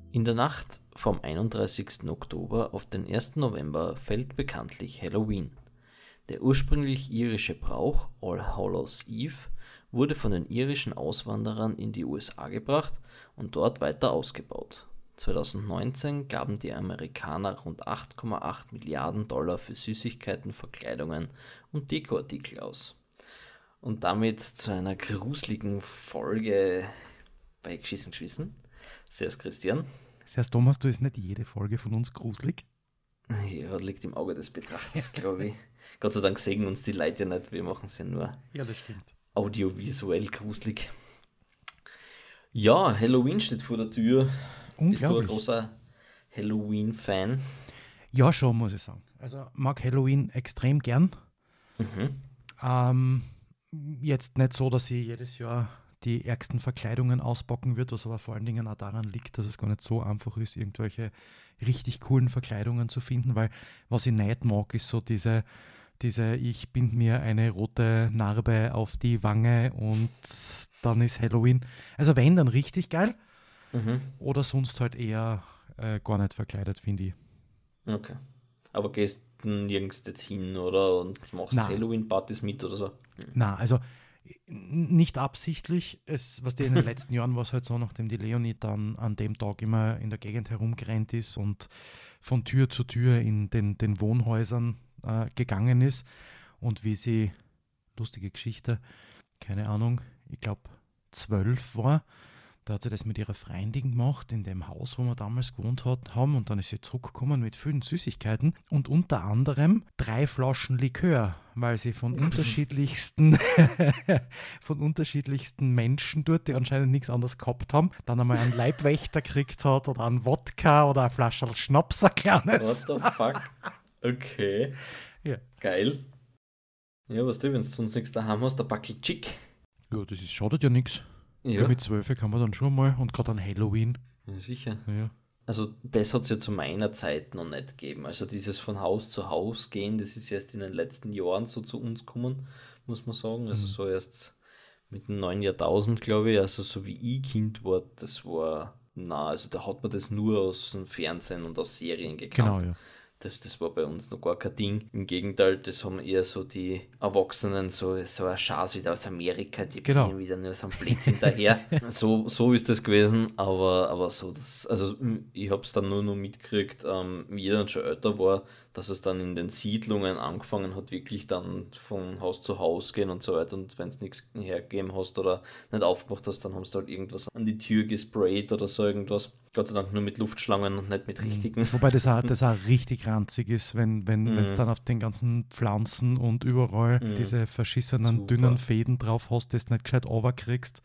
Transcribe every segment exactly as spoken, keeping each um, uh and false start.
In der Nacht vom einunddreißigsten Oktober auf den ersten November fällt bekanntlich Halloween. Der ursprünglich irische Brauch All Hallows Eve wurde von den irischen Auswanderern in die U S A gebracht und dort weiter ausgebaut. zweitausendneunzehn gaben die Amerikaner rund acht Komma acht Milliarden Dollar für Süßigkeiten, Verkleidungen und Dekoartikel aus. Und damit zu einer gruseligen Folge bei Geschissen Geschissen. Servus Christian. Servus Thomas, du ist nicht jede Folge von uns gruselig? Ja, liegt im Auge des Betrachters, glaube ich. Gott sei Dank sehen uns die Leute ja nicht, wir machen es ja nur Ja, das stimmt. audiovisuell gruselig. Ja, Halloween steht vor der Tür. Bist du ein großer Halloween-Fan? Ja, schon, muss ich sagen. Also mag Halloween extrem gern. Mhm. Ähm, jetzt nicht so, dass ich jedes Jahr die ärgsten Verkleidungen auspacken wird, was aber vor allen Dingen auch daran liegt, dass es gar nicht so einfach ist, irgendwelche richtig coolen Verkleidungen zu finden, weil was ich nicht mag, ist so diese, diese ich bind mir eine rote Narbe auf die Wange und dann ist Halloween. Also wenn, dann richtig geil. Mhm. Oder sonst halt eher äh, gar nicht verkleidet, finde ich. Okay. Aber gehst du nirgends jetzt hin, oder? Und machst Na. Halloween-Partys mit oder so? Na, also nicht absichtlich. Es, was die in den letzten Jahren war es halt so, nachdem die Leonie dann an dem Tag immer in der Gegend herumgerannt ist und von Tür zu Tür in den, den Wohnhäusern äh, gegangen ist und wie sie, lustige Geschichte, keine Ahnung, ich glaube zwölf war, da hat sie das mit ihrer Freundin gemacht, in dem Haus, wo wir damals gewohnt hat, haben. Und dann ist sie zurückgekommen mit vielen Süßigkeiten und unter anderem drei Flaschen Likör, weil sie von unterschiedlichsten von unterschiedlichsten Menschen dort, die anscheinend nichts anderes gehabt haben, dann einmal einen Leibwächter gekriegt hat oder einen Wodka oder eine Flasche Schnaps, ein kleines. What the fuck? Okay. Ja. Geil. Ja, was du, wenn du sonst nichts daheim hast, ein Backel Chick. Ja, das ist, schadet ja nichts. Ja. Ja, mit zwölf kann man dann schon mal und gerade an Halloween. Ja, sicher. Ja. Also das hat es ja zu meiner Zeit noch nicht gegeben. Also dieses von Haus zu Haus gehen, das ist erst in den letzten Jahren so zu uns gekommen, muss man sagen. Also Mhm. so erst mit dem neuen Jahrtausend, glaube ich. Also so wie ich Kind war, das war, na, also da hat man das nur aus dem Fernsehen und aus Serien gekannt. Genau, ja. Das, das war bei uns noch gar kein Ding. Im Gegenteil, das haben eher so die Erwachsenen, so, so ein Schatz wieder aus Amerika, die Genau. bringen wieder nur so einen Blitz hinterher. so, so ist das gewesen, aber, aber so, das, also ich habe es dann nur noch mitgekriegt, ähm, wie ich dann schon älter war, dass es dann in den Siedlungen angefangen hat, wirklich dann von Haus zu Haus gehen und so weiter. Und wenn es nichts hergegeben hast oder nicht aufgemacht hast, dann haben sie halt irgendwas an die Tür gesprayt oder so irgendwas. Gott sei Dank nur mit Luftschlangen und nicht mit richtigen. Wobei das auch, das auch richtig ranzig ist, wenn wenn Mm. es dann auf den ganzen Pflanzen und überall Mm. diese verschissenen, Super. dünnen Fäden drauf hast, das du nicht gescheit runterkriegst.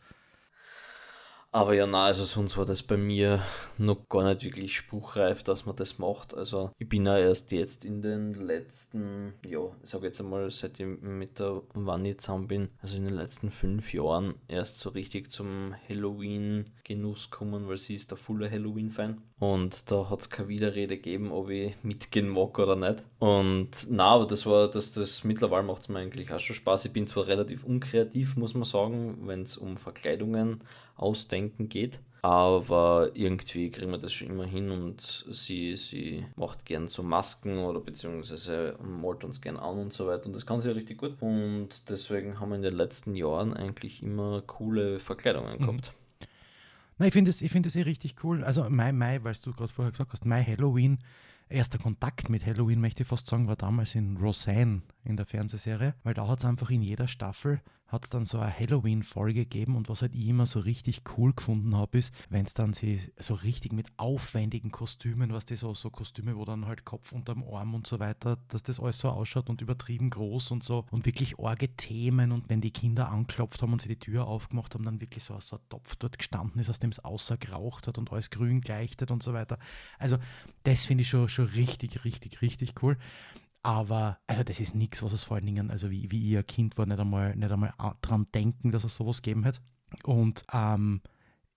Aber ja, nein, also sonst war das bei mir noch gar nicht wirklich spruchreif, dass man das macht. Also ich bin ja erst jetzt in den letzten, ja, ich sage jetzt einmal, seit ich mit der Wanni zusammen bin, also in den letzten fünf Jahren erst so richtig zum Halloween-Genuss kommen, weil sie ist der volle Halloween-Fan. Und da hat es keine Widerrede gegeben, ob ich mitgehen mag oder nicht. Und na, aber das war, das, das mittlerweile macht es mir eigentlich auch schon Spaß. Ich bin zwar relativ unkreativ, muss man sagen, wenn es um Verkleidungen ausdenken geht, aber irgendwie kriegen wir das schon immer hin und sie, sie macht gern so Masken oder beziehungsweise malt uns gern an und so weiter und das kann sie ja richtig gut und deswegen haben wir in den letzten Jahren eigentlich immer coole Verkleidungen gehabt. Mhm. Nein, ich finde es ich find das eh richtig cool. Also mein, mein, weil du gerade vorher gesagt hast, mein Halloween, erster Kontakt mit Halloween, möchte ich fast sagen, war damals in Roseanne in der Fernsehserie, weil da hat es einfach in jeder Staffel hat es dann so eine Halloween-Folge gegeben und was halt ich immer so richtig cool gefunden habe, ist, wenn es dann sie so richtig mit aufwendigen Kostümen, was die so, so Kostüme, wo dann halt Kopf unterm Arm und so weiter, dass das alles so ausschaut und übertrieben groß und so und wirklich arge Themen und wenn die Kinder anklopft haben und sie die Tür aufgemacht haben, dann wirklich so, so ein Topf dort gestanden ist, aus dem es außer geraucht hat und alles grün geleuchtet und so weiter. Also das finde ich schon, schon richtig, richtig, richtig cool. Aber also das ist nichts, was es vor allen Dingen, also wie, wie ich ein Kind war, nicht einmal, nicht einmal dran denken, dass es sowas geben hat. Und ähm,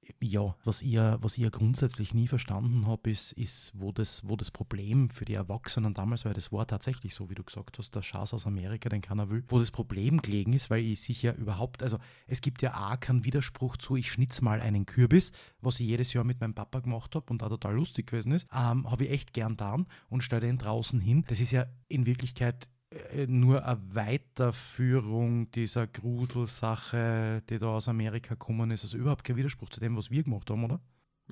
ja, was ich, was ich grundsätzlich nie verstanden habe, ist, ist wo, das, wo das Problem für die Erwachsenen damals, weil das war tatsächlich so, wie du gesagt hast, der Schaß aus Amerika, den keiner will, wo das Problem gelegen ist, weil ich sicher überhaupt, also es gibt ja auch keinen Widerspruch zu, ich schnitz mal einen Kürbis, was ich jedes Jahr mit meinem Papa gemacht habe und auch total lustig gewesen ist, ähm, habe ich echt gern getan und stelle den draußen hin. Das ist ja in Wirklichkeit nur eine Weiterführung dieser Gruselsache, die da aus Amerika gekommen ist. Also überhaupt kein Widerspruch zu dem, was wir gemacht haben, oder?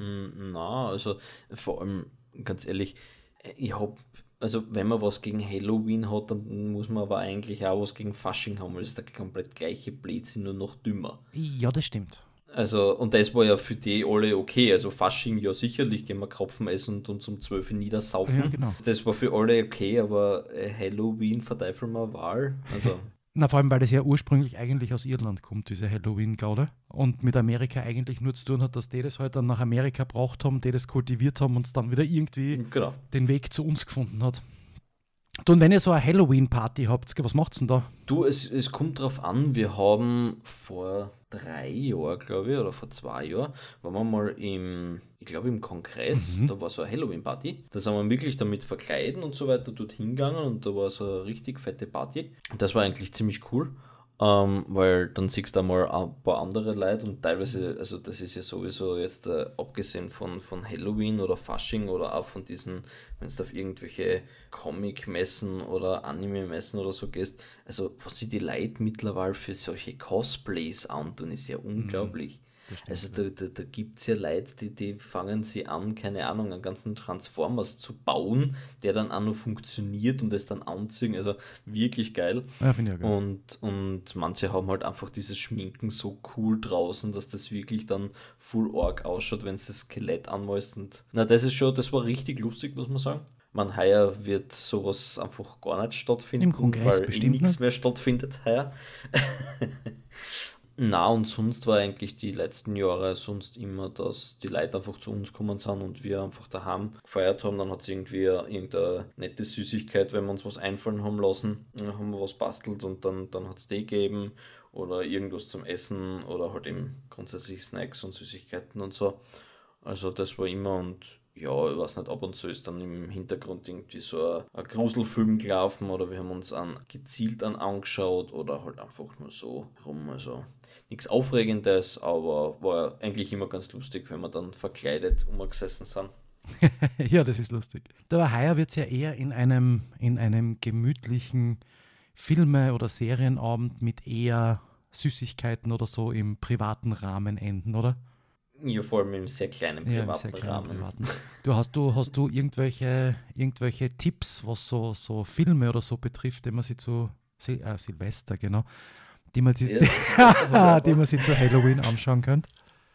Na, also vor allem, ganz ehrlich, ich hab, also wenn man was gegen Halloween hat, dann muss man aber eigentlich auch was gegen Fasching haben, weil es ist der komplett gleiche Blödsinn, nur noch dümmer. Ja, das stimmt. Also, und das war ja für die alle okay. Also Fasching, ja sicherlich, gehen wir Krapfen essen und uns um zwölf Uhr niedersaufen. Ja, genau. Das war für alle okay, aber äh, Halloween verteufeln wir Wahl. Also, Na, vor allem, weil das ja ursprünglich eigentlich aus Irland kommt, diese Halloween-Gaude. Und mit Amerika eigentlich nur zu tun hat, dass die das halt dann nach Amerika gebracht haben, die das kultiviert haben und es dann wieder irgendwie genau. den Weg zu uns gefunden hat. Du, und wenn ihr so eine Halloween-Party habt, was macht's denn da? Du, es, es kommt drauf an, wir haben vor drei Jahren, glaube ich, oder vor zwei Jahren, waren wir mal im, ich glaube im Kongress, Mhm. da war so eine Halloween-Party. Da sind wir wirklich damit verkleiden und so weiter dort hingegangen und da war so eine richtig fette Party. Das war eigentlich ziemlich cool. Ähm, weil dann siehst du mal ein paar andere Leute und teilweise, also das ist ja sowieso jetzt äh, abgesehen von, von Halloween oder Fasching oder auch von diesen, wenn du auf irgendwelche Comic-Messen oder Anime-Messen oder so gehst, also was sich die Leute mittlerweile für solche Cosplays antun, ist ja unglaublich. Stimmt, Also ja. da, da, da gibt es ja Leute, die, die fangen sie an, keine Ahnung, einen ganzen Transformers zu bauen, der dann auch noch funktioniert und es dann anziehen. Also wirklich geil. Ja, finde ich ja geil. Und, und manche haben halt einfach dieses Schminken so cool draußen, dass das wirklich dann full arg ausschaut, wenn es das Skelett anmalst. Und na, das ist schon, das war richtig lustig, muss man sagen. Man, heuer wird sowas einfach gar nicht stattfinden, Im Kongress weil eh bestimmt nichts nicht. mehr stattfindet heuer. Na, und sonst war eigentlich die letzten Jahre sonst immer, dass die Leute einfach zu uns gekommen sind und wir einfach daheim gefeiert haben. Dann hat es irgendwie irgendeine nette Süßigkeit, wenn wir uns was einfallen haben lassen, dann haben wir was bastelt und dann, dann hat es die gegeben oder irgendwas zum Essen oder halt eben grundsätzlich Snacks und Süßigkeiten und so. Also das war immer und ja, ich weiß nicht, ab und zu ist dann im Hintergrund irgendwie so ein, ein Gruselfilm gelaufen oder wir haben uns an gezielt an angeschaut oder halt einfach nur so rum. Also nichts Aufregendes, aber war eigentlich immer ganz lustig, wenn wir dann verkleidet umgesessen sind. Ja, das ist lustig. Aber heuer wird es ja eher in einem, in einem gemütlichen Filme- oder Serienabend mit eher Süßigkeiten oder so im privaten Rahmen enden, oder? Ja, vor allem im sehr kleinen Ja, im privaten sehr kleinen Rahmen. privaten. Du hast du, hast du irgendwelche, irgendwelche Tipps, was so, so Filme oder so betrifft, die man sich zu Sil äh, Silvester, genau, die man, sich, Ja, Silvester hat die aber- man sich zu Halloween anschauen könnte?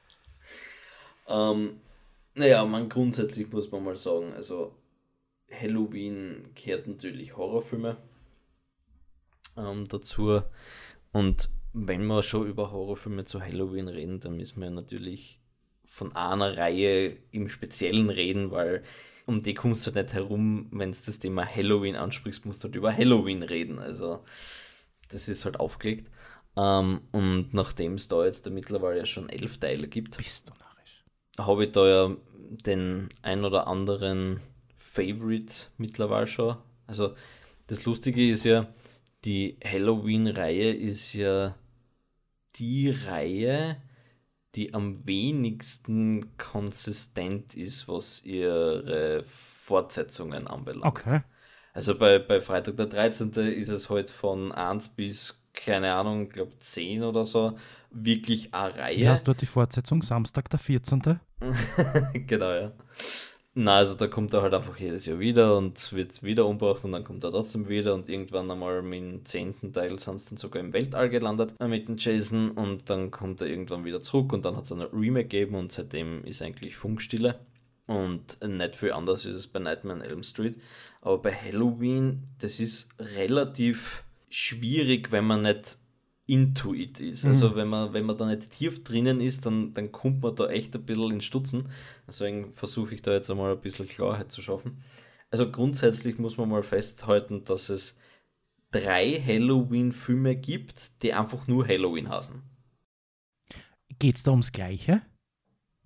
Ähm, naja, man grundsätzlich muss man mal sagen, also Halloween gehört natürlich Horrorfilme ähm, dazu. Und wenn wir schon über Horrorfilme zu Halloween reden, dann müssen wir natürlich von einer Reihe im Speziellen reden, weil um die kommst du nicht herum, wenn du das Thema Halloween ansprichst, musst du halt über Halloween reden. Also das ist halt aufgelegt. Ähm, und nachdem es da jetzt da mittlerweile ja schon elf Teile gibt, Bist du narrisch? habe ich da ja den ein oder anderen Favorite mittlerweile schon. Also das Lustige ist ja, die Halloween-Reihe ist ja die Reihe, die am wenigsten konsistent ist, was ihre Fortsetzungen anbelangt. Okay. Also bei, bei Freitag der dreizehnte ist es halt von eins bis, keine Ahnung, ich glaube zehn oder so, wirklich eine Reihe. Wie hast du die Fortsetzung? Samstag der vierzehnte Genau, ja. Na, also da kommt er halt einfach jedes Jahr wieder und wird wieder umgebracht und dann kommt er trotzdem wieder und irgendwann einmal mit dem zehnten Teil sind sie dann sogar im Weltall gelandet äh, mit dem Jason und dann kommt er irgendwann wieder zurück und dann hat es eine Remake gegeben und seitdem ist eigentlich Funkstille und nicht viel anders ist es bei Nightmare on Elm Street, aber bei Halloween, das ist relativ schwierig, wenn man nicht into it ist. Also Mhm. wenn man, wenn man da nicht tief drinnen ist, dann, dann kommt man da echt ein bisschen ins Stutzen. Deswegen versuche ich da jetzt einmal ein bisschen Klarheit zu schaffen. Also grundsätzlich muss man mal festhalten, dass es drei Halloween-Filme gibt, die einfach nur Halloween heißen. Geht es da ums Gleiche?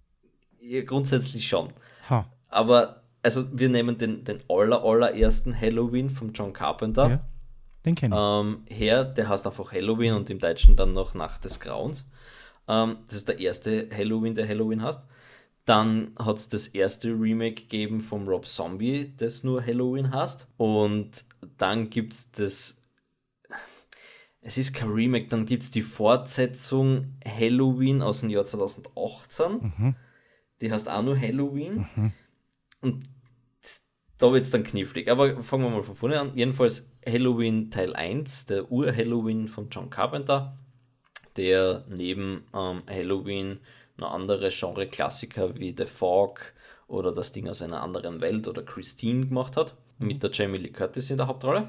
Ja, grundsätzlich schon. Ha. Aber, also wir nehmen den, den aller, allerersten Halloween von John Carpenter Ja, den kenne ich. ähm, her. Der heißt einfach Halloween und im Deutschen dann noch Nacht des Grauens. Ähm, das ist der erste Halloween, der Halloween heißt. Dann hat es das erste Remake gegeben vom Rob Zombie, das nur Halloween heißt. Und dann gibt es das, es ist kein Remake, dann gibt es die Fortsetzung Halloween aus dem Jahr zwanzig achtzehn. Mhm. Die heißt auch nur Halloween. Mhm. Und da wird es dann knifflig. Aber fangen wir mal von vorne an. Jedenfalls Halloween Teil eins, der Ur-Halloween von John Carpenter, der neben ähm, Halloween noch andere Genre-Klassiker wie The Fog oder Das Ding aus einer anderen Welt oder Christine gemacht hat, mhm. mit der Jamie Lee Curtis in der Hauptrolle.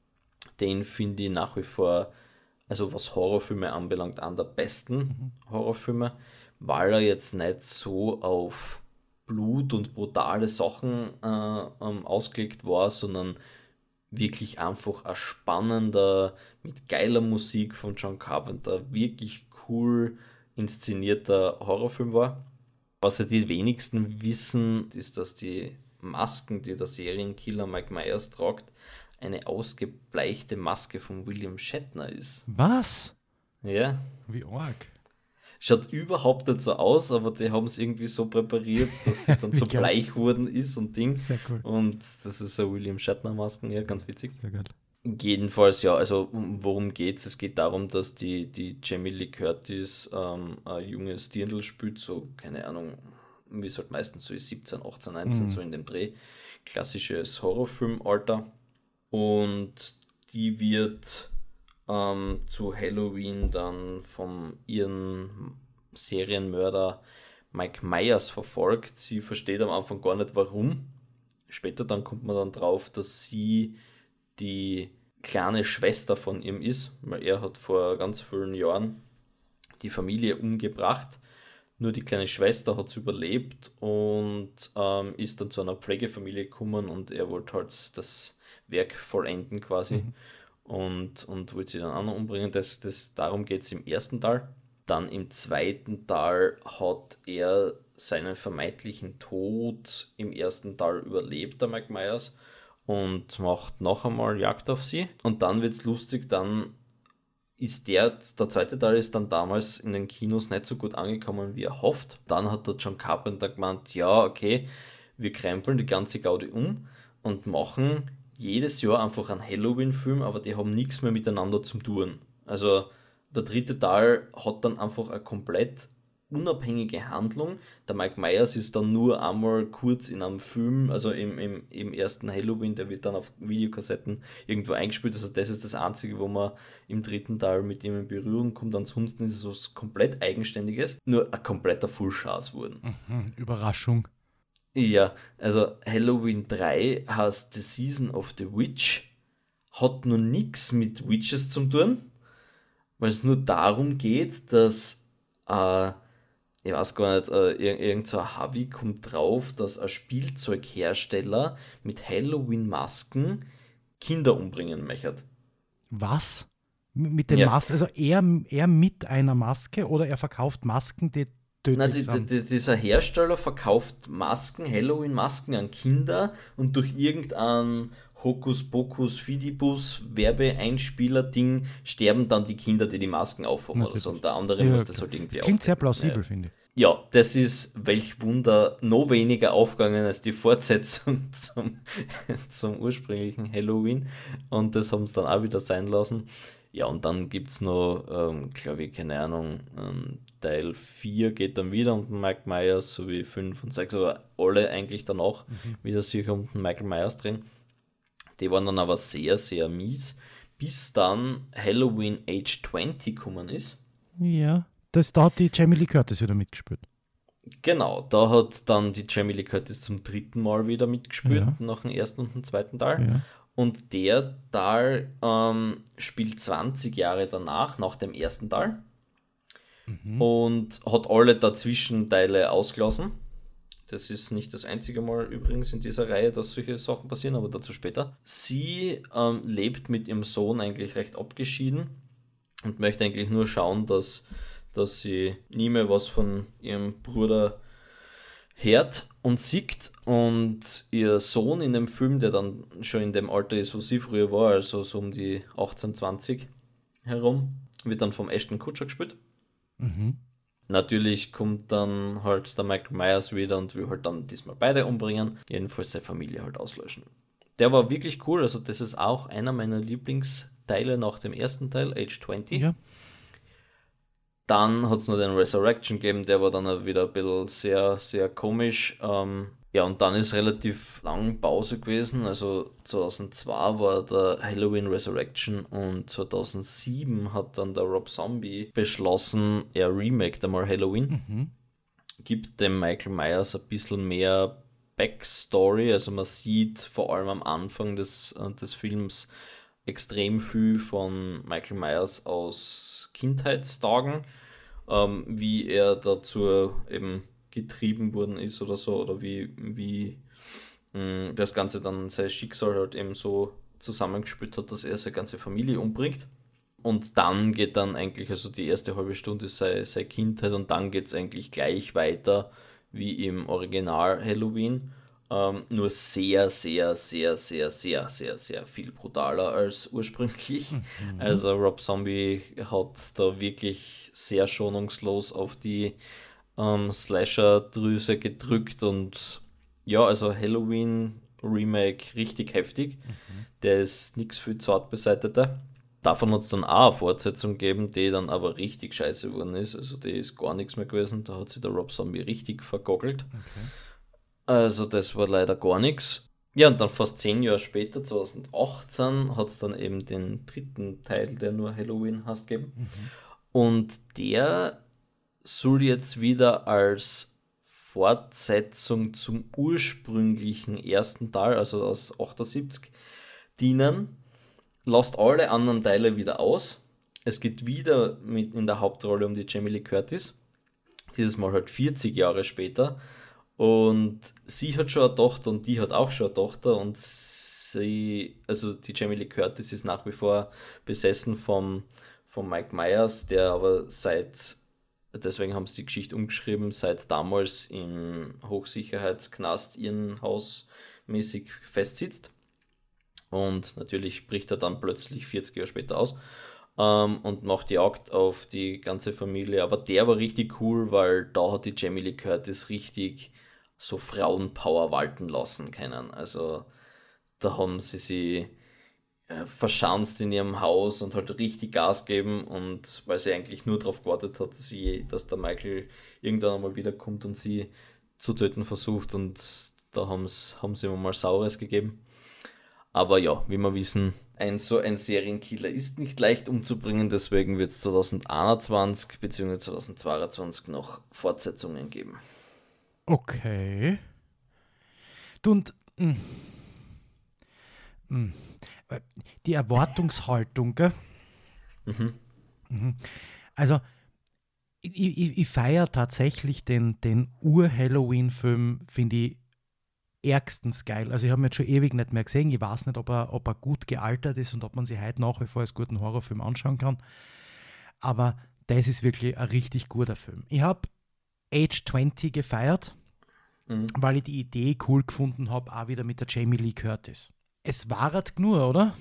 Den finde ich nach wie vor, also was Horrorfilme anbelangt, einer der besten mhm. Horrorfilme, weil er jetzt nicht so auf Blut und brutale Sachen äh, ähm, ausgelegt war, sondern wirklich einfach ein spannender, mit geiler Musik von John Carpenter, wirklich cool inszenierter Horrorfilm war. Was ja die wenigsten wissen, ist, dass die Masken, die der Serienkiller Mike Myers tragt, eine ausgebleichte Maske von William Shatner ist. Was? Ja. Wie arg. Schaut überhaupt nicht so aus, aber die haben es irgendwie so präpariert, dass sie dann so geil. bleich wurden ist und Ding. Sehr cool. Und das ist eine William Shatner-Masken, ja, ganz witzig. Sehr geil. Jedenfalls, ja, also worum geht's? Es geht darum, dass die, die Jamie Lee Curtis ähm, ein junges Dirndl spielt, so, keine Ahnung, wie es halt meistens so ist, siebzehn, achtzehn, neunzehn, mhm. so in dem Dreh. Klassisches Horrorfilm-Alter. Und die wird ähm, zu Halloween dann von ihren Serienmörder Mike Myers verfolgt. Sie versteht am Anfang gar nicht, warum. Später dann kommt man dann drauf, dass sie die kleine Schwester von ihm ist, weil er hat vor ganz vielen Jahren die Familie umgebracht. Nur die kleine Schwester hat es überlebt und ähm, ist dann zu einer Pflegefamilie gekommen und er wollte halt das Werk vollenden quasi mhm. und, und wollte sie dann auch noch umbringen. Das, das, darum geht es im ersten Teil. Dann im zweiten Teil hat er seinen vermeintlichen Tod im ersten Teil überlebt, der Mike Myers, und macht noch einmal Jagd auf sie. Und dann wird es lustig, dann ist der, der zweite Teil ist dann damals in den Kinos nicht so gut angekommen, wie er hofft. Dann hat der John Carpenter gemeint, ja, okay, wir krempeln die ganze Gaudi um und machen jedes Jahr einfach einen Halloween-Film, aber die haben nichts mehr miteinander zu tun. Also der dritte Teil hat dann einfach eine komplett unabhängige Handlung. Der Mike Myers ist dann nur einmal kurz in einem Film, also im, im, im ersten Halloween, der wird dann auf Videokassetten irgendwo eingespielt. Also das ist das Einzige, wo man im dritten Teil mit ihm in Berührung kommt. Ansonsten ist es was komplett Eigenständiges. Nur ein kompletter Fullschaß wurden. Mhm, Überraschung. Ja, also Halloween drei heißt The Season of the Witch, hat nur nichts mit Witches zu tun, weil es nur darum geht, dass äh, ich weiß gar nicht, äh, ir- irgend so ein Hobby kommt drauf, dass ein Spielzeughersteller mit Halloween-Masken Kinder umbringen möchte. Was? M- Mit den Ja. Masken? Also er, er mit einer Maske oder er verkauft Masken, die tödlich Na, die, die, sind? die, dieser Hersteller verkauft Masken, Halloween-Masken an Kinder und durch irgendein Hokuspokus Fidibus Werbeeinspieler-Ding sterben dann die Kinder, die die Masken aufhaben oder so. Und der andere Ja, muss das klar. halt irgendwie Das klingt sehr aufdecken. plausibel, Ja. finde ich. Ja, das ist, welch Wunder, noch weniger aufgegangen als die Fortsetzung zum, zum ursprünglichen Halloween. Und das haben sie dann auch wieder sein lassen. Ja, und dann gibt es noch, ähm, glaube ich, keine Ahnung, ähm, Teil vier geht dann wieder um den Mike Myers, sowie fünf und sechs, aber alle eigentlich danach Mhm. wieder sich um den Michael Myers drehen. Die waren dann aber sehr, sehr mies, bis dann Halloween Age zwanzig gekommen ist. Ja, das, da hat die Jamie Lee Curtis wieder mitgespielt. Genau, da hat dann die Jamie Lee Curtis zum dritten Mal wieder mitgespielt, Ja. nach dem ersten und dem zweiten Teil. Ja. Und der Teil ähm, spielt zwanzig Jahre danach, nach dem ersten Teil. Mhm. Und hat alle Dazwischenteile ausgelassen. Das ist nicht das einzige Mal übrigens in dieser Reihe, dass solche Sachen passieren, aber dazu später. Sie ähm, lebt mit ihrem Sohn eigentlich recht abgeschieden und möchte eigentlich nur schauen, dass, dass sie nie mehr was von ihrem Bruder hört und sieht, und ihr Sohn in dem Film, der dann schon in dem Alter ist, wo sie früher war, also so um die achtzehn, zwanzig herum, wird dann vom Ashton Kutcher gespielt. Mhm. Natürlich kommt dann halt der Michael Myers wieder und will halt dann diesmal beide umbringen, jedenfalls seine Familie halt auslöschen. Der war wirklich cool, also das ist auch einer meiner Lieblingsteile nach dem ersten Teil, Age zwanzig. Ja. Dann hat es noch den Resurrection gegeben, der war dann auch wieder ein bisschen sehr, sehr komisch. Ähm, ja, und dann ist relativ lang Pause gewesen. Also zweitausendzwei war der Halloween Resurrection und zweitausendsieben hat dann der Rob Zombie beschlossen, er remaked einmal Halloween. Mhm. Gibt dem Michael Myers ein bisschen mehr Backstory. Also man sieht vor allem am Anfang des, äh, des Films extrem viel von Michael Myers aus Kindheitstagen, ähm, wie er dazu eben getrieben worden ist oder so, oder wie, wie mh, das Ganze dann sein Schicksal halt eben so zusammengespielt hat, dass er seine ganze Familie umbringt. Und dann geht dann eigentlich, also die erste halbe Stunde ist seine, seine Kindheit, und dann geht es eigentlich gleich weiter wie im Original Halloween. Ähm, nur sehr, sehr, sehr, sehr, sehr, sehr, sehr viel brutaler als ursprünglich. Mhm. Also Rob Zombie hat da wirklich sehr schonungslos auf die ähm, Slasher-Drüse gedrückt, und ja, also Halloween Remake richtig heftig. Mhm. Der ist nichts für zart beseitete. Davon hat es dann auch eine Fortsetzung gegeben, die dann aber richtig scheiße geworden ist. Also die ist gar nichts mehr gewesen. Da hat sich der Rob Zombie richtig vergoggelt. Okay. Also das war leider gar nichts. Ja, und dann fast zehn Jahre später, zweitausendachtzehn, hat es dann eben den dritten Teil, der nur Halloween heißt, gegeben. Mhm. Und der soll jetzt wieder als Fortsetzung zum ursprünglichen ersten Teil, also aus achtundsiebzig, dienen. Lasst alle anderen Teile wieder aus. Es geht wieder mit in der Hauptrolle um die Jamie Lee Curtis. Dieses Mal halt vierzig Jahre später. Und sie hat schon eine Tochter und die hat auch schon eine Tochter. Und sie, also die Jamie Lee Curtis ist nach wie vor besessen vom, vom Mike Myers, der aber seit, deswegen haben sie die Geschichte umgeschrieben, seit damals im Hochsicherheitsknast irrenhausmäßig festsitzt. Und natürlich bricht er dann plötzlich vierzig Jahre später aus ähm, und macht Jagd auf die ganze Familie. Aber der war richtig cool, weil da hat die Jamie Lee Curtis richtig so Frauenpower walten lassen können. Also da haben sie sie äh, verschanzt in ihrem Haus und halt richtig Gas geben, und weil sie eigentlich nur darauf gewartet hat, dass, sie, dass der Michael irgendwann einmal wiederkommt und sie zu töten versucht, und da haben's, haben sie ihm mal Saures gegeben. Aber ja, wie wir wissen, ein so ein Serienkiller ist nicht leicht umzubringen, deswegen wird es zwanzig einundzwanzig bzw. zwanzig zweiundzwanzig noch Fortsetzungen geben. Okay. Du, und mh, mh, die Erwartungshaltung, gell? Mhm. Mhm. Also, ich, ich, ich feiere tatsächlich den, den Ur-Halloween-Film, finde ich ärgstens geil. Also ich habe ihn jetzt schon ewig nicht mehr gesehen. Ich weiß nicht, ob er, ob er gut gealtert ist und ob man sich heute nach wie vor als guten Horrorfilm anschauen kann. Aber das ist wirklich ein richtig guter Film. Ich habe Age zwanzig gefeiert, Mhm. weil ich die Idee cool gefunden habe, auch wieder mit der Jamie Lee Curtis. Es war halt genug, oder?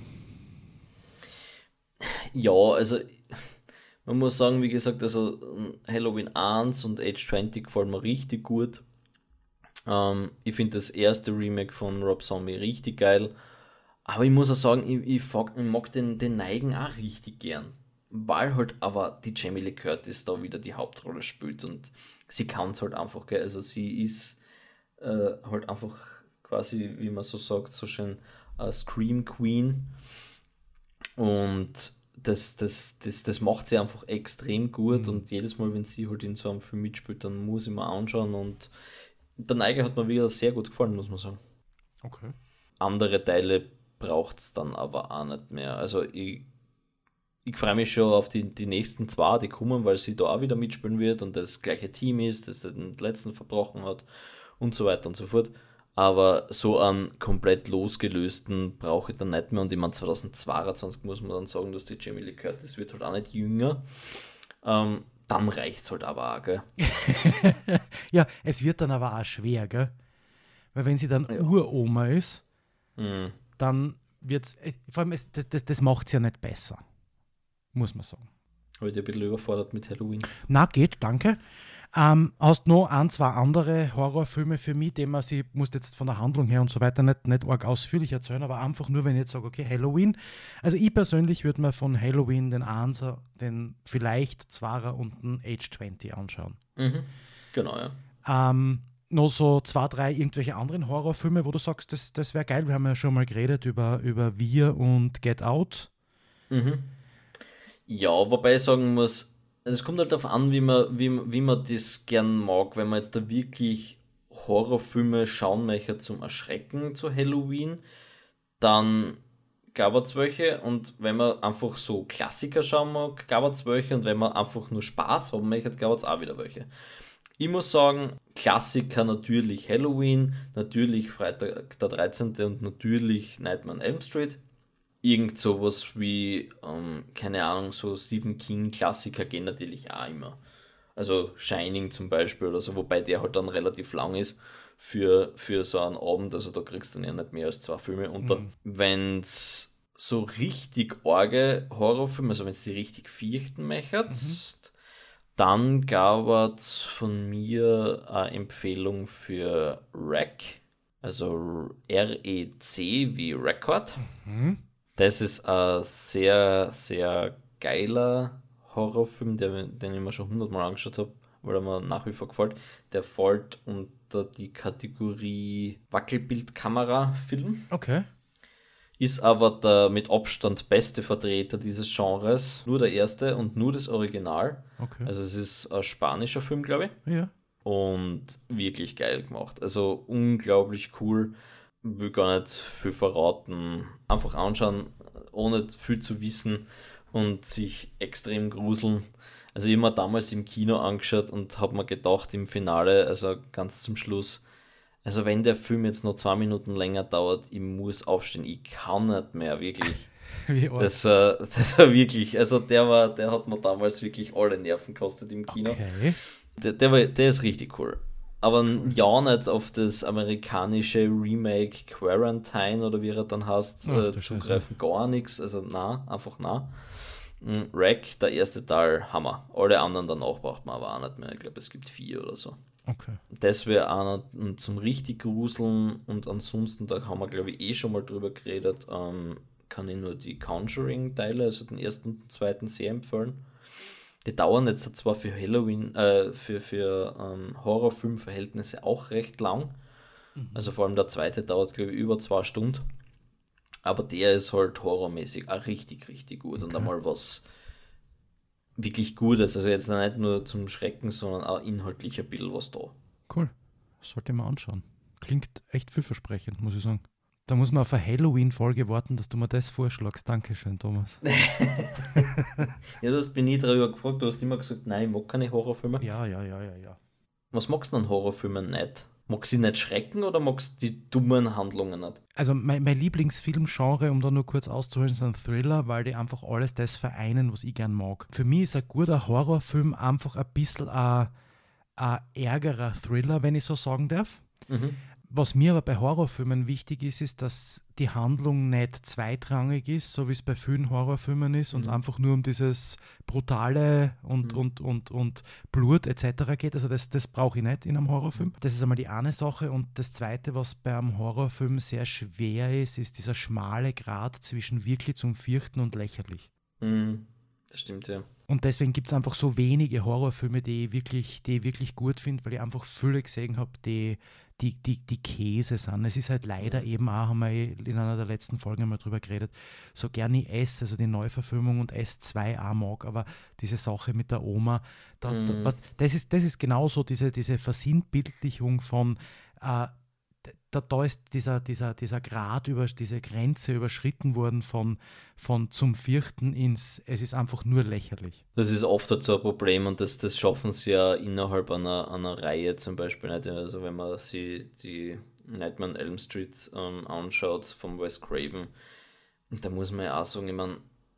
Ja, also man muss sagen, wie gesagt, also Halloween eins und Age zwanzig gefallen mir richtig gut. Ähm, ich finde das erste Remake von Rob Zombie richtig geil. Aber ich muss auch sagen, ich, ich, fag- ich mag den, den Neigen auch richtig gern. Weil halt aber die Jamie Lee Curtis da wieder die Hauptrolle spielt, und sie kann es halt einfach, gell? Also sie ist äh, halt einfach quasi, wie man so sagt, so schön äh, Scream Queen. Und das, das, das, das macht sie einfach extrem gut, Mhm. und jedes Mal, wenn sie halt in so einem Film mitspielt, dann muss ich mir anschauen, und der Neige hat mir wieder sehr gut gefallen, muss man sagen. Okay. Andere Teile braucht es dann aber auch nicht mehr. Also ich, ich freue mich schon auf die, die nächsten zwei, die kommen, weil sie da auch wieder mitspielen wird und das gleiche Team ist, das den letzten verbrochen hat und so weiter und so fort. Aber so einen komplett losgelösten brauche ich dann nicht mehr. Und ich meine, zwanzig zweiundzwanzig muss man dann sagen, dass die Jamie Lee Curtis wird halt auch nicht jünger. Ähm, dann reicht es halt aber auch, gell? Ja, es wird dann aber auch schwer, gell? Weil wenn sie dann Ja. Uroma ist, Mhm. dann wird es, vor allem, es, das, das, das macht es ja nicht besser, muss man sagen. Habe ich dich ein bisschen überfordert mit Halloween. Na, geht, danke. Ähm, hast noch ein, zwei andere Horrorfilme für mich, die man sie, muss jetzt von der Handlung her und so weiter nicht, nicht arg ausführlich erzählen, aber einfach nur, wenn ich jetzt sage, okay, Halloween. Also ich persönlich würde mir von Halloween den Einser, den vielleicht Zwarer und den Age zwanzig anschauen. Mhm. Genau, ja. Ähm, noch so zwei, drei irgendwelche anderen Horrorfilme, wo du sagst, das, das wäre geil. Wir haben ja schon mal geredet über, über Wir und Get Out. Mhm. Ja, wobei ich sagen muss, es kommt halt darauf an, wie man, wie, wie man das gern mag. Wenn man jetzt da wirklich Horrorfilme schauen möchte zum Erschrecken zu Halloween, dann gab es welche. Und wenn man einfach so Klassiker schauen mag, gab es welche. Und wenn man einfach nur Spaß haben möchte, gab es auch wieder welche. Ich muss sagen, Klassiker natürlich Halloween, natürlich Freitag der dreizehnte und natürlich Nightmare on Elm Street. Irgend sowas wie, ähm, keine Ahnung, so Stephen King-Klassiker gehen natürlich auch immer. Also Shining zum Beispiel oder so, wobei der halt dann relativ lang ist für, für so einen Abend, also da kriegst du dann ja nicht mehr als zwei Filme unter. Mhm. Wenn's so richtig arge Horrorfilme, also wenn du die richtig fürchten möchtest, dann gab es von mir eine Empfehlung für R E C, also R E C wie Record. Mhm. Das ist ein sehr, sehr geiler Horrorfilm, der, den ich mir schon hundertmal angeschaut habe, weil er mir nach wie vor gefällt. Der fällt unter die Kategorie Wackelbildkamera-Film, Okay. ist aber der mit Abstand beste Vertreter dieses Genres. Nur der erste und nur das Original. Okay. Also es ist ein spanischer Film, glaube ich. Ja. Und wirklich geil gemacht. Also unglaublich cool. Will gar nicht viel verraten. Einfach anschauen, ohne viel zu wissen und sich extrem gruseln. Also ich habe mir damals im Kino angeschaut und habe mir gedacht im Finale, also ganz zum Schluss, also wenn der Film jetzt noch zwei Minuten länger dauert, ich muss aufstehen, ich kann nicht mehr, wirklich. Wie arg. Das war, das war wirklich, also der war, der hat mir damals wirklich alle Nerven gekostet im Kino. Okay. Der, der, war, der ist richtig cool. Aber ja nicht auf das amerikanische Remake Quarantine oder wie er dann heißt, Ach, äh, du zugreifen, gar nichts. Also na, einfach na. Mm, R E C, der erste Teil, Hammer. Alle anderen danach braucht man aber auch nicht mehr. Ich glaube, es gibt vier oder so. Okay. Das wäre einer mm, zum richtig gruseln und ansonsten, da haben wir glaube ich eh schon mal drüber geredet, ähm, kann ich nur die Conjuring-Teile, also den ersten und zweiten sehr empfehlen. Die dauern jetzt zwar für Halloween, äh, für, für ähm, Horrorfilmverhältnisse auch recht lang. Mhm. Also vor allem der zweite dauert, glaube ich, über zwei Stunden. Aber der ist halt horrormäßig auch richtig, richtig gut. Und Okay. einmal was wirklich Gutes. Also jetzt nicht nur zum Schrecken, sondern auch inhaltlich ein bisschen was da. Cool. Sollte ich mal anschauen. Klingt echt vielversprechend, muss ich sagen. Da muss man auf eine Halloween-Folge warten, dass du mir das vorschlagst. Dankeschön, Thomas. Ja, du hast mich nie darüber gefragt. Du hast immer gesagt, nein, ich mag keine Horrorfilme. Ja, ja, ja, ja, ja. Was magst du an Horrorfilmen nicht? Magst du sie nicht schrecken oder magst du die dummen Handlungen nicht? Also mein, mein Lieblingsfilmgenre, um da nur kurz auszuholen, sind Thriller, weil die einfach alles das vereinen, was ich gern mag. Für mich ist ein guter Horrorfilm einfach ein bisschen ein, ein ärgerer Thriller, wenn ich so sagen darf. Mhm. Was mir aber bei Horrorfilmen wichtig ist, ist, dass die Handlung nicht zweitrangig ist, so wie es bei vielen Horrorfilmen ist, und es Mhm. einfach nur um dieses Brutale und, Mhm. und, und, und Blut et cetera geht. Also das, das brauche ich nicht in einem Horrorfilm. Das ist einmal die eine Sache. Und das Zweite, was bei einem Horrorfilm sehr schwer ist, ist dieser schmale Grat zwischen wirklich zum Fürchten und lächerlich. Mhm. Das stimmt, ja. Und deswegen gibt es einfach so wenige Horrorfilme, die ich wirklich, die ich wirklich gut finde, weil ich einfach viele gesehen habe, die, die, die, die Käse sind. Es ist halt leider eben auch, haben wir in einer der letzten Folgen einmal drüber geredet, so gerne ich S, also die Neuverfilmung und S zwei auch mag, aber diese Sache mit der Oma, da, da, Mhm. was, das, ist, das ist genauso diese, diese Versinnbildlichung von äh, da, da ist dieser, dieser, dieser Grad, über, diese Grenze überschritten worden von, von zum Vierten ins, es ist einfach nur lächerlich. Das ist oft halt so ein Problem und das, das schaffen sie ja innerhalb einer, einer Reihe zum Beispiel nicht. Also wenn man sich die Nightmare on Elm Street ähm, anschaut vom Wes Craven, da muss man ja auch sagen, ich meine,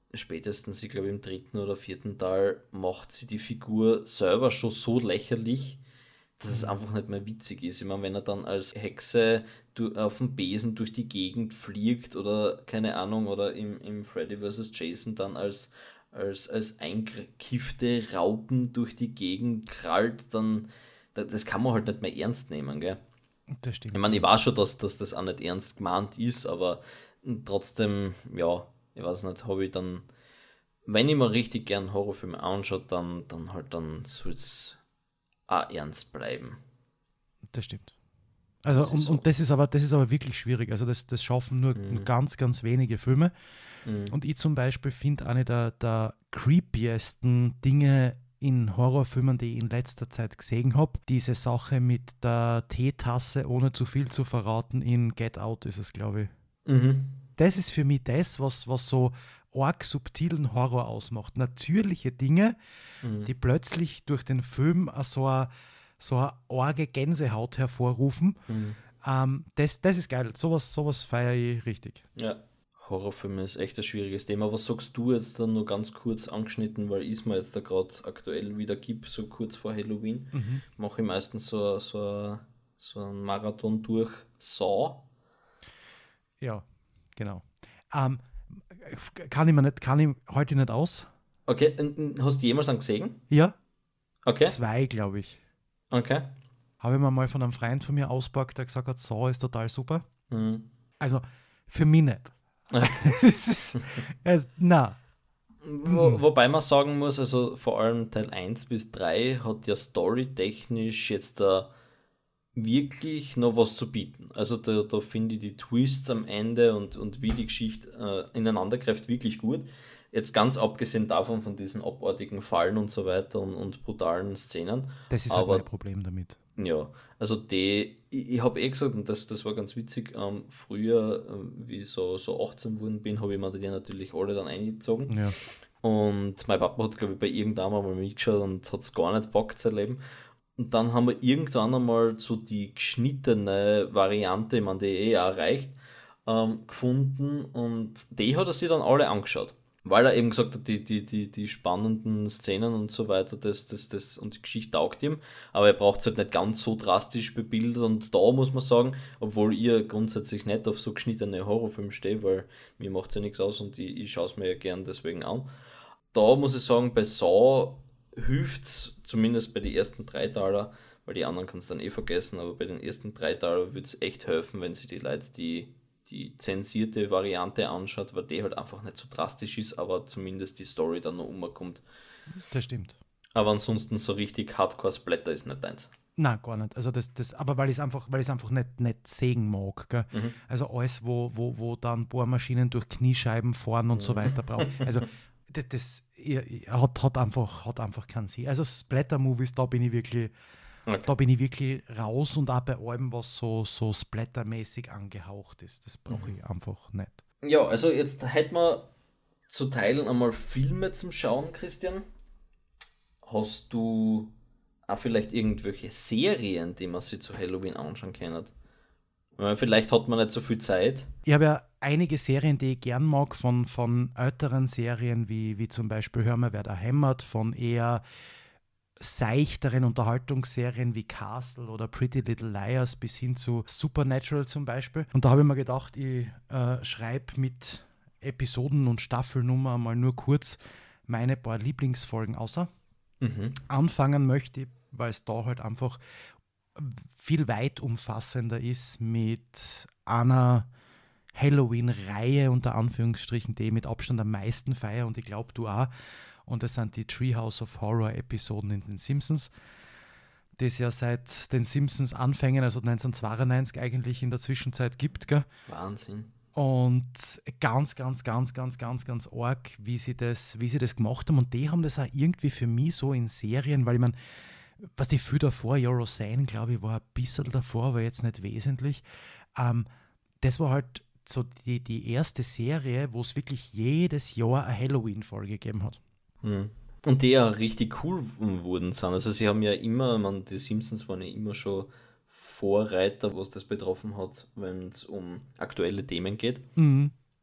spätestens, ich glaube, im dritten oder vierten Teil macht sie die Figur selber schon so lächerlich, dass es einfach nicht mehr witzig ist. Ich meine, wenn er dann als Hexe du, auf dem Besen durch die Gegend fliegt oder keine Ahnung, oder im, im Freddy versus. Jason dann als, als, als eingekiffte Raupen durch die Gegend krallt, dann das kann man halt nicht mehr ernst nehmen, gell? Das stimmt. Ich meine, ich weiß schon, dass, dass das auch nicht ernst gemeint ist, aber trotzdem, ja, ich weiß nicht, habe ich dann, wenn ich mir richtig gern Horrorfilme anschaue, dann, dann halt, dann soll es auch ernst bleiben. Das stimmt. Also Das ist und, so. und das ist aber das ist aber wirklich schwierig. Also das, das schaffen nur, Mhm. nur ganz, ganz wenige Filme. Mhm. Und ich zum Beispiel finde eine der, der creepiesten Dinge in Horrorfilmen, die ich in letzter Zeit gesehen habe, diese Sache mit der Teetasse, ohne zu viel zu verraten, in Get Out ist es, glaube ich. Mhm. Das ist für mich das, was, was so arg subtilen Horror ausmacht. Natürliche Dinge, Mhm. die plötzlich durch den Film so eine so eine arge Gänsehaut hervorrufen. Mhm. Ähm, das, das ist geil. Sowas, sowas feiere ich richtig. Ja, Horrorfilme ist echt ein schwieriges Thema. Was sagst du jetzt dann nur ganz kurz angeschnitten, weil ich es mir jetzt da gerade aktuell wieder gibt, so kurz vor Halloween, Mhm. mache ich meistens so, so, so einen Marathon durch Saw. Ja, genau. Ähm, kann ich mir nicht, kann ich heute nicht aus? Okay, und- und hast du jemals einen gesehen? Ja, Okay, zwei, glaube ich. okay. Habe ich mir mal von einem Freund von mir auspackt, der gesagt hat, so ist total super. Mhm. Also für mich nicht. Es ist, es, na, Wo, wobei man sagen muss, also vor allem Teil eins bis drei hat ja storytechnisch jetzt da wirklich noch was zu bieten. Also da, da finde ich die Twists am Ende und, und wie die Geschichte äh, ineinander greift wirklich gut. Jetzt ganz abgesehen davon, von diesen abartigen Fallen und so weiter und, und brutalen Szenen. das ist halt Aber mein Problem damit. ja, also die, ich, ich habe eh gesagt, und das, das war ganz witzig, ähm, früher, ähm, wie ich so, so achtzehn geworden bin, habe ich mir die natürlich alle dann eingezogen. Ja. Und mein Papa hat, glaube ich, bei irgendeinem mal mitgeschaut und hat es gar nicht gepackt, sein Leben. Und dann haben wir irgendwann einmal so die geschnittene Variante, ich meine, die eh auch reicht, ähm, gefunden und die hat er sich dann alle angeschaut. Weil er eben gesagt hat, die, die, die, die spannenden Szenen und so weiter, das, das, das, und die Geschichte taugt ihm, aber er braucht es halt nicht ganz so drastisch bebildert und da muss man sagen, obwohl ihr grundsätzlich nicht auf so geschnittene Horrorfilme steht, weil mir macht es ja nichts aus und ich, ich schaue es mir ja gern deswegen an. Da muss ich sagen, bei Saw hilft es, zumindest bei den ersten drei Taler, weil die anderen kannst du dann eh vergessen, aber bei den ersten drei Taler würde es echt helfen, wenn sie die Leute die, die zensierte Variante anschaut, weil die halt einfach nicht so drastisch ist, aber zumindest die Story dann noch umkommt. Das stimmt. Aber ansonsten so richtig Hardcore-Splatter ist nicht deins. Nein, gar nicht. Also das, das, aber weil ich es einfach, weil ich's einfach nicht, nicht sehen mag. Gell? Mhm. Also alles, wo, wo, wo dann Bohrmaschinen durch Kniescheiben fahren und so weiter braucht. Also das, das ihr- ihr- hat, hat, einfach, hat einfach keinen Sinn. Also Splatter-Movies, da bin ich wirklich, Okay. da bin ich wirklich raus und auch bei allem, was so, so splattermäßig angehaucht ist. Das brauche ich einfach nicht. Ja, also jetzt hätten wir zu Teilen einmal Filme zum Schauen, Christian. Hast du auch vielleicht irgendwelche Serien, die man sich zu Halloween anschauen kann? Weil vielleicht hat man nicht so viel Zeit. Ich habe ja einige Serien, die ich gern mag, von, von älteren Serien, wie, wie zum Beispiel Hör mal, wer da hämmert, von eher seichteren Unterhaltungsserien wie Castle oder Pretty Little Liars bis hin zu Supernatural zum Beispiel. Und da habe ich mir gedacht, ich äh, schreibe mit Episoden- und Staffelnummer mal nur kurz meine paar Lieblingsfolgen außer. Mhm. Anfangen möchte ich, weil es da halt einfach viel weit umfassender ist mit einer Halloween-Reihe unter Anführungsstrichen, die ich mit Abstand am meisten feiere und ich glaube du auch. Und das sind die Treehouse of Horror-Episoden in den Simpsons, die es ja seit den Simpsons-Anfängen, also neunzehnhundertzweiundneunzig eigentlich in der Zwischenzeit gibt. Gell? Wahnsinn. Und ganz, ganz, ganz, ganz, ganz, ganz arg, wie sie das, wie sie das gemacht haben. Und die haben das auch irgendwie für mich so in Serien, weil ich meine, was die viel davor, ja, Roseanne, glaube ich, war ein bisschen davor, aber jetzt nicht wesentlich. Ähm, das war halt so die, die erste Serie, wo es wirklich jedes Jahr eine Halloween-Folge gegeben hat. Mhm. Und die ja richtig cool wurden sind. Also sie haben ja immer, man, die Simpsons waren ja immer schon Vorreiter, was das betroffen hat, wenn es um aktuelle Themen geht. Mhm.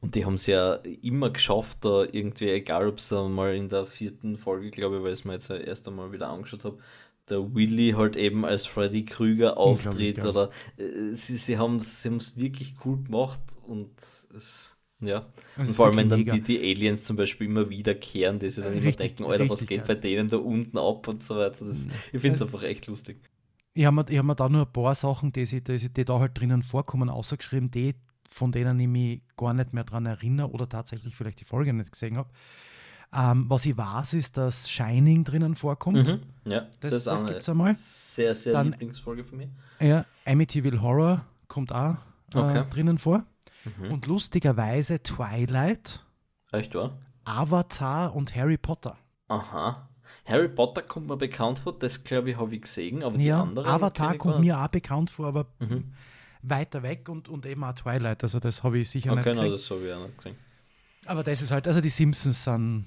Und die haben es ja immer geschafft, da irgendwie, egal ob es mal in der vierten Folge, glaube ich, weil ich es mir jetzt erst einmal wieder angeschaut habe, der Willy halt eben als Freddy Krüger auftritt geil. oder äh, sie, sie haben es sie haben's wirklich cool gemacht und es, ja. Das Und ist vor allem, wenn dann wirklich die, die Aliens zum Beispiel immer wiederkehren, die sich dann immer Richtig, denken, Alter, was richtig geht geil. bei denen da unten ab und so weiter. Das, ich finde es einfach echt lustig. Ich habe mir, ich hab mir da nur ein paar Sachen, die, sie, die, sie- die da halt drinnen vorkommen, ausgeschrieben, die, von denen ich mich gar nicht mehr dran erinnere oder tatsächlich vielleicht die Folge nicht gesehen habe. Ähm, was ich weiß, ist, dass Shining drinnen vorkommt. Mhm. Ja, Das- das, ist das auch gibt's eine einmal. sehr, sehr Dann- Lieblingsfolge von mir. Ja, Amityville Horror kommt auch äh, Okay. drinnen vor. Mhm. Und lustigerweise Twilight, Echt wahr? Avatar und Harry Potter. Aha. Harry Potter kommt mir bekannt vor, das glaube ich habe ich gesehen, aber die Ja, anderen Avatar kenn ich kommt gar mir auch bekannt vor, aber Mhm. weiter weg und, und eben auch Twilight. Also das habe ich sicher nicht. nicht Okay, gesehen. no, das habe ich auch nicht gesehen. Aber das ist halt, also die Simpsons sind,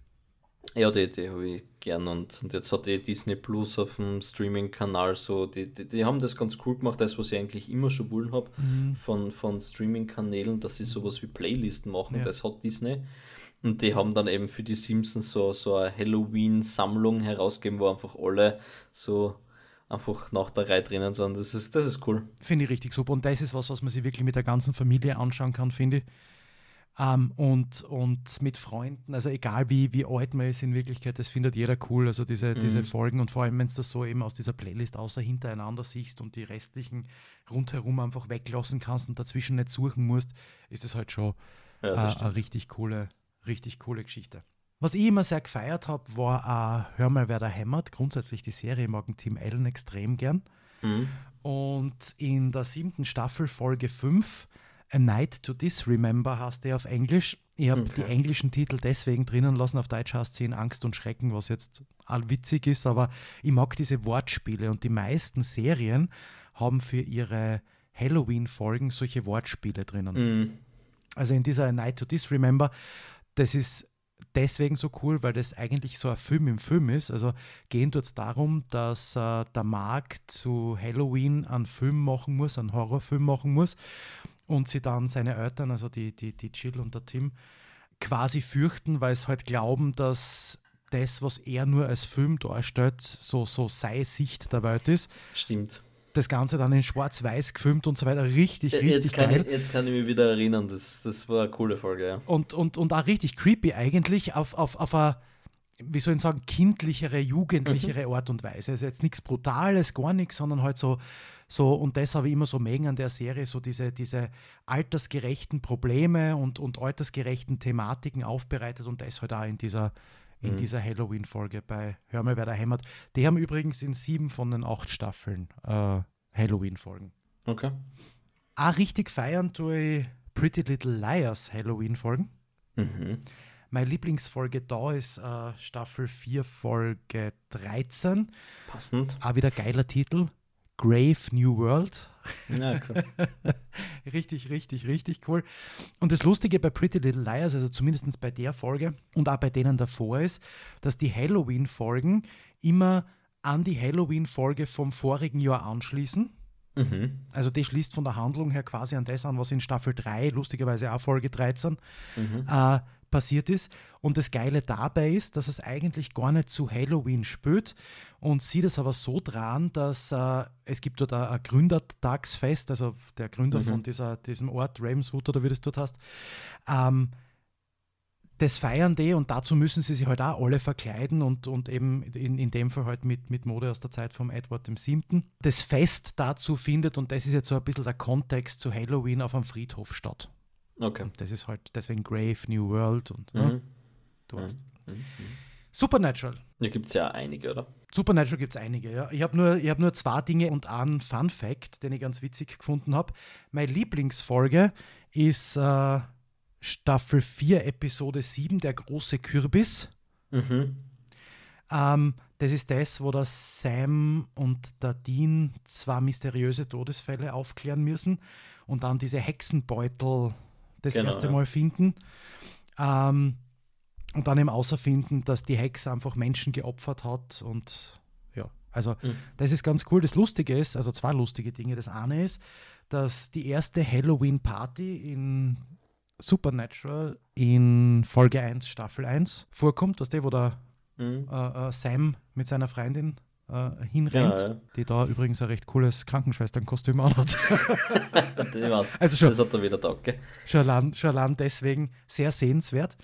Ja, die, die habe ich gern und, und jetzt hat die Disney Plus auf dem Streaming-Kanal so, die, die, die haben das ganz cool gemacht, das was ich eigentlich immer schon wollen habe Mhm. von, von Streaming-Kanälen, dass sie sowas wie Playlisten machen, Ja. das hat Disney. Und die haben dann eben für die Simpsons so, so eine Halloween-Sammlung herausgegeben, wo einfach alle so einfach nach der Reihe drinnen sind. Das ist, das ist cool. finde ich richtig super. Und das ist was, was man sich wirklich mit der ganzen Familie anschauen kann, finde ich. Ähm, und, und mit Freunden, also egal wie, wie alt man ist in Wirklichkeit, das findet jeder cool, also diese, Mhm. diese Folgen und vor allem, wenn du das so eben aus dieser Playlist außer hintereinander siehst und die restlichen rundherum einfach weglassen kannst und dazwischen nicht suchen musst, ist es halt schon Ja, äh, das eine stimmt. richtig coole, richtig coole Geschichte. Was ich immer sehr gefeiert habe, war äh, Hör mal, wer da hämmert. Grundsätzlich die Serie mag ein Team Allen extrem gern. Mhm. Und in der siebten Staffel, Folge fünf, A Night to Disremember heißt der auf Englisch. Ich habe Okay. die englischen Titel deswegen drinnen lassen, auf Deutsch heißt sie in Angst und Schrecken, was jetzt all witzig ist, aber ich mag diese Wortspiele und die meisten Serien haben für ihre Halloween-Folgen solche Wortspiele drinnen. Mhm. Also in dieser A Night to Disremember, das ist deswegen so cool, weil das eigentlich so ein Film im Film ist. Also gehen tut es darum, dass äh, der Mark zu Halloween einen Film machen muss, einen Horrorfilm machen muss und sie dann seine Eltern, also die, die, die Jill und der Tim, quasi fürchten, weil sie halt glauben, dass das, was er nur als Film darstellt, so, so seine Sicht der Welt ist. Stimmt. Das Ganze dann in Schwarz-Weiß gefilmt und so weiter. Richtig, richtig Jetzt kann, geil. ich, jetzt kann ich mich wieder erinnern, das, das war eine coole Folge, ja. Und, und, und auch richtig creepy eigentlich auf, auf, auf eine, wie soll ich sagen, kindlichere, jugendlichere Art und Weise. Also jetzt nichts Brutales, gar nichts, sondern halt so, so und das habe ich immer so mögen an der Serie, so diese, diese altersgerechten Probleme und, und altersgerechten Thematiken aufbereitet und das halt auch in dieser, in Mhm. dieser Halloween-Folge bei Hör mal, wer da hämmert. Die haben übrigens in sieben von den acht Staffeln äh, Halloween-Folgen. Okay. Auch richtig feiern tue ich Pretty Little Liars Halloween-Folgen. Mhm. Meine Lieblingsfolge da ist äh, Staffel vier, Folge dreizehn. Passend. Auch wieder geiler Titel. Grave New World. Ja, cool. Richtig, richtig, richtig cool. Und das Lustige bei Pretty Little Liars, also zumindest bei der Folge und auch bei denen davor ist, dass die Halloween-Folgen immer an die Halloween-Folge vom vorigen Jahr anschließen. Mhm. Also die schließt von der Handlung her quasi an das an, was in Staffel drei, lustigerweise auch Folge dreizehn, Mhm. äh, passiert ist. Und das Geile dabei ist, dass es eigentlich gar nicht zu Halloween spielt und sie das aber so dran, dass äh, es gibt dort ein, ein Gründertagsfest, also der Gründer Mhm. von dieser, diesem Ort, Ravenswood oder wie das dort heißt, ähm, das feiern die und dazu müssen sie sich halt auch alle verkleiden und, und eben in, in dem Fall halt mit, mit Mode aus der Zeit vom Edward dem Siebten. Das Fest dazu findet, und das ist jetzt so ein bisschen der Kontext zu Halloween, auf einem Friedhof statt. Okay. Und das ist halt deswegen Grave, New World und ne, Mhm. du weißt. Mhm. Mhm. Supernatural. Da gibt es ja einige, oder? Supernatural gibt es einige, ja. Ich habe nur, ich hab nur zwei Dinge und einen Fun Fact, den ich ganz witzig gefunden habe. Meine Lieblingsfolge ist äh, Staffel vier, Episode sieben, der große Kürbis. Mhm. Ähm, das ist das, wo der Sam und der Dean zwei mysteriöse Todesfälle aufklären müssen und dann diese Hexenbeutel das Genau, erste ja. Mal finden. Ähm, und dann eben außerfinden, dass die Hexe einfach Menschen geopfert hat und ja, also Mhm. das ist ganz cool. Das Lustige ist, also zwei lustige Dinge. Das eine ist, dass die erste Halloween-Party in Supernatural in Folge eins, Staffel eins vorkommt, was der, wo der Mhm. äh, äh, Sam mit seiner Freundin äh, hinrennt, Ja, ja. die da übrigens ein recht cooles Krankenschwesternkostüm anhat. Ich weiß, Also schon, das hat er wieder taugt, gell? schon, allein, schon allein deswegen sehr sehenswert.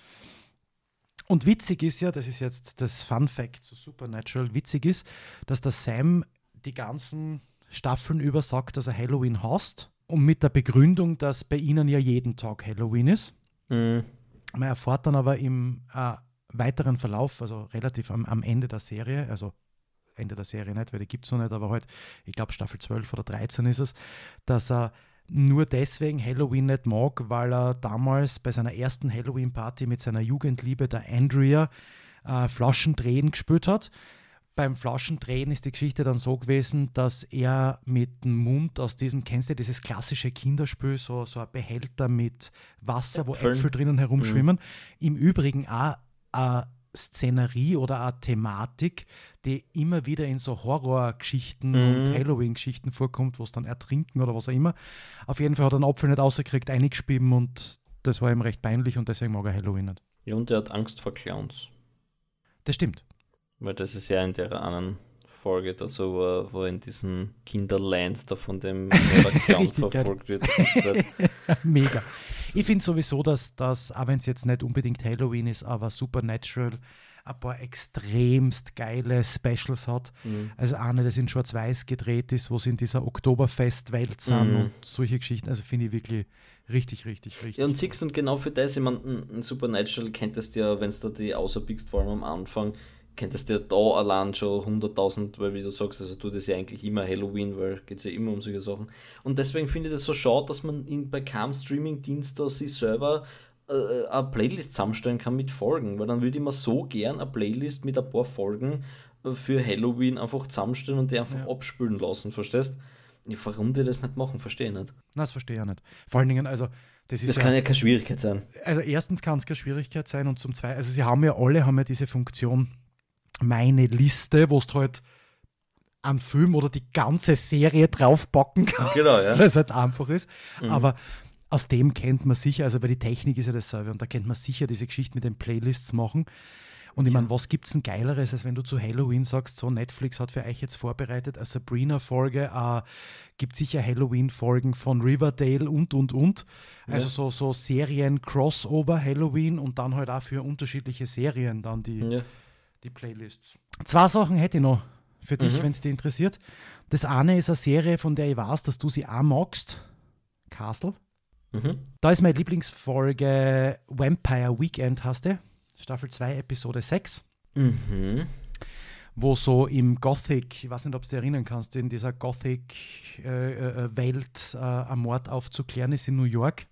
Und witzig ist ja, das ist jetzt das Fun Fact zu Supernatural, witzig ist, dass der Sam die ganzen Staffeln über sagt, dass er Halloween hasst und mit der Begründung, dass bei ihnen ja jeden Tag Halloween ist. Mhm. Man erfährt dann aber im äh, weiteren Verlauf, also relativ am, am Ende der Serie, also Ende der Serie nicht, weil die gibt es noch nicht, aber halt, ich glaube Staffel zwölf oder dreizehn ist es, dass er nur deswegen Halloween nicht mag, weil er damals bei seiner ersten Halloween-Party mit seiner Jugendliebe, der Andrea, äh, Flaschendrehen gespielt hat. Beim Flaschendrehen ist die Geschichte dann so gewesen, dass er mit dem Mund aus diesem, kennst du dieses klassische Kinderspiel, so, so ein Behälter mit Wasser, wo Äpfeln. Äpfel drinnen herumschwimmen. Im Übrigen auch eine Szenerie oder eine Thematik, die immer wieder in so Horrorgeschichten Mhm. und Halloween-Geschichten vorkommt, wo es dann ertrinken oder was auch immer. Auf jeden Fall hat er den Apfel nicht rausgekriegt, eingespieben und das war ihm recht peinlich und deswegen mag er Halloween nicht. Ja, und er hat Angst vor Clowns. Das stimmt. Weil das ist ja in der einen Folge da so, wo er- wo er in diesem Kinderland da von dem Clown Richtig geil. verfolgt wird. Das Mega. Ich finde sowieso, dass das, auch wenn es jetzt nicht unbedingt Halloween ist, aber Supernatural ein paar extremst geile Specials hat. Mhm. Also eine, das in Schwarz-Weiß gedreht ist, wo sie in dieser Oktoberfest-Welt sind Mhm. und solche Geschichten. Also finde ich wirklich richtig, richtig, richtig. Ja, und siehst du, und genau für das, ich meine, ein Supernatural kenntest ja, wenn du da die außerbiegst, vor allem am Anfang, kenntest du ja da allein schon hunderttausend, weil wie du sagst, also tut das ja eigentlich immer Halloween, weil geht es ja immer um solche Sachen. Und deswegen finde ich das so schade, dass man in, bei keinem Streaming-Dienst da sich selber äh, eine Playlist zusammenstellen kann mit Folgen, weil dann würde ich mir so gern eine Playlist mit ein paar Folgen äh, für Halloween einfach zusammenstellen und die einfach Ja. abspülen lassen, verstehst? Ja, warum die das nicht machen, verstehe ich nicht. Nein, das verstehe ich auch nicht. Vor allen Dingen, also das ist Das ja, kann ja keine Schwierigkeit sein. also erstens kann es keine Schwierigkeit sein und zum Zweiten, also sie haben ja alle, haben ja diese Funktion, meine Liste, wo du halt einen Film oder die ganze Serie draufpacken kannst, Genau, ja. weil es halt einfach ist. Mhm. Aber aus dem kennt man sicher, also weil die Technik ist ja dasselbe und da kennt man sicher diese Geschichte mit den Playlists machen. Und ich Ja. meine, was gibt es denn Geileres, als wenn du zu Halloween sagst, so Netflix hat für euch jetzt vorbereitet eine Sabrina-Folge, äh, gibt sicher Halloween-Folgen von Riverdale und, und, und. Also Ja. so, so Serien-Crossover Halloween und dann halt auch für unterschiedliche Serien dann die, Ja. die Playlists. Zwei Sachen hätte ich noch für dich, Mhm. wenn es dich interessiert. Das eine ist eine Serie, von der ich weiß, dass du sie auch magst. Castle. Mhm. Da ist meine Lieblingsfolge Vampire Weekend, hast du? Staffel zwei, Episode sechs. Mhm. Wo so im Gothic, ich weiß nicht, ob du dich erinnern kannst, in dieser Gothic-Welt äh, äh, ein Mord aufzuklären ist in New York.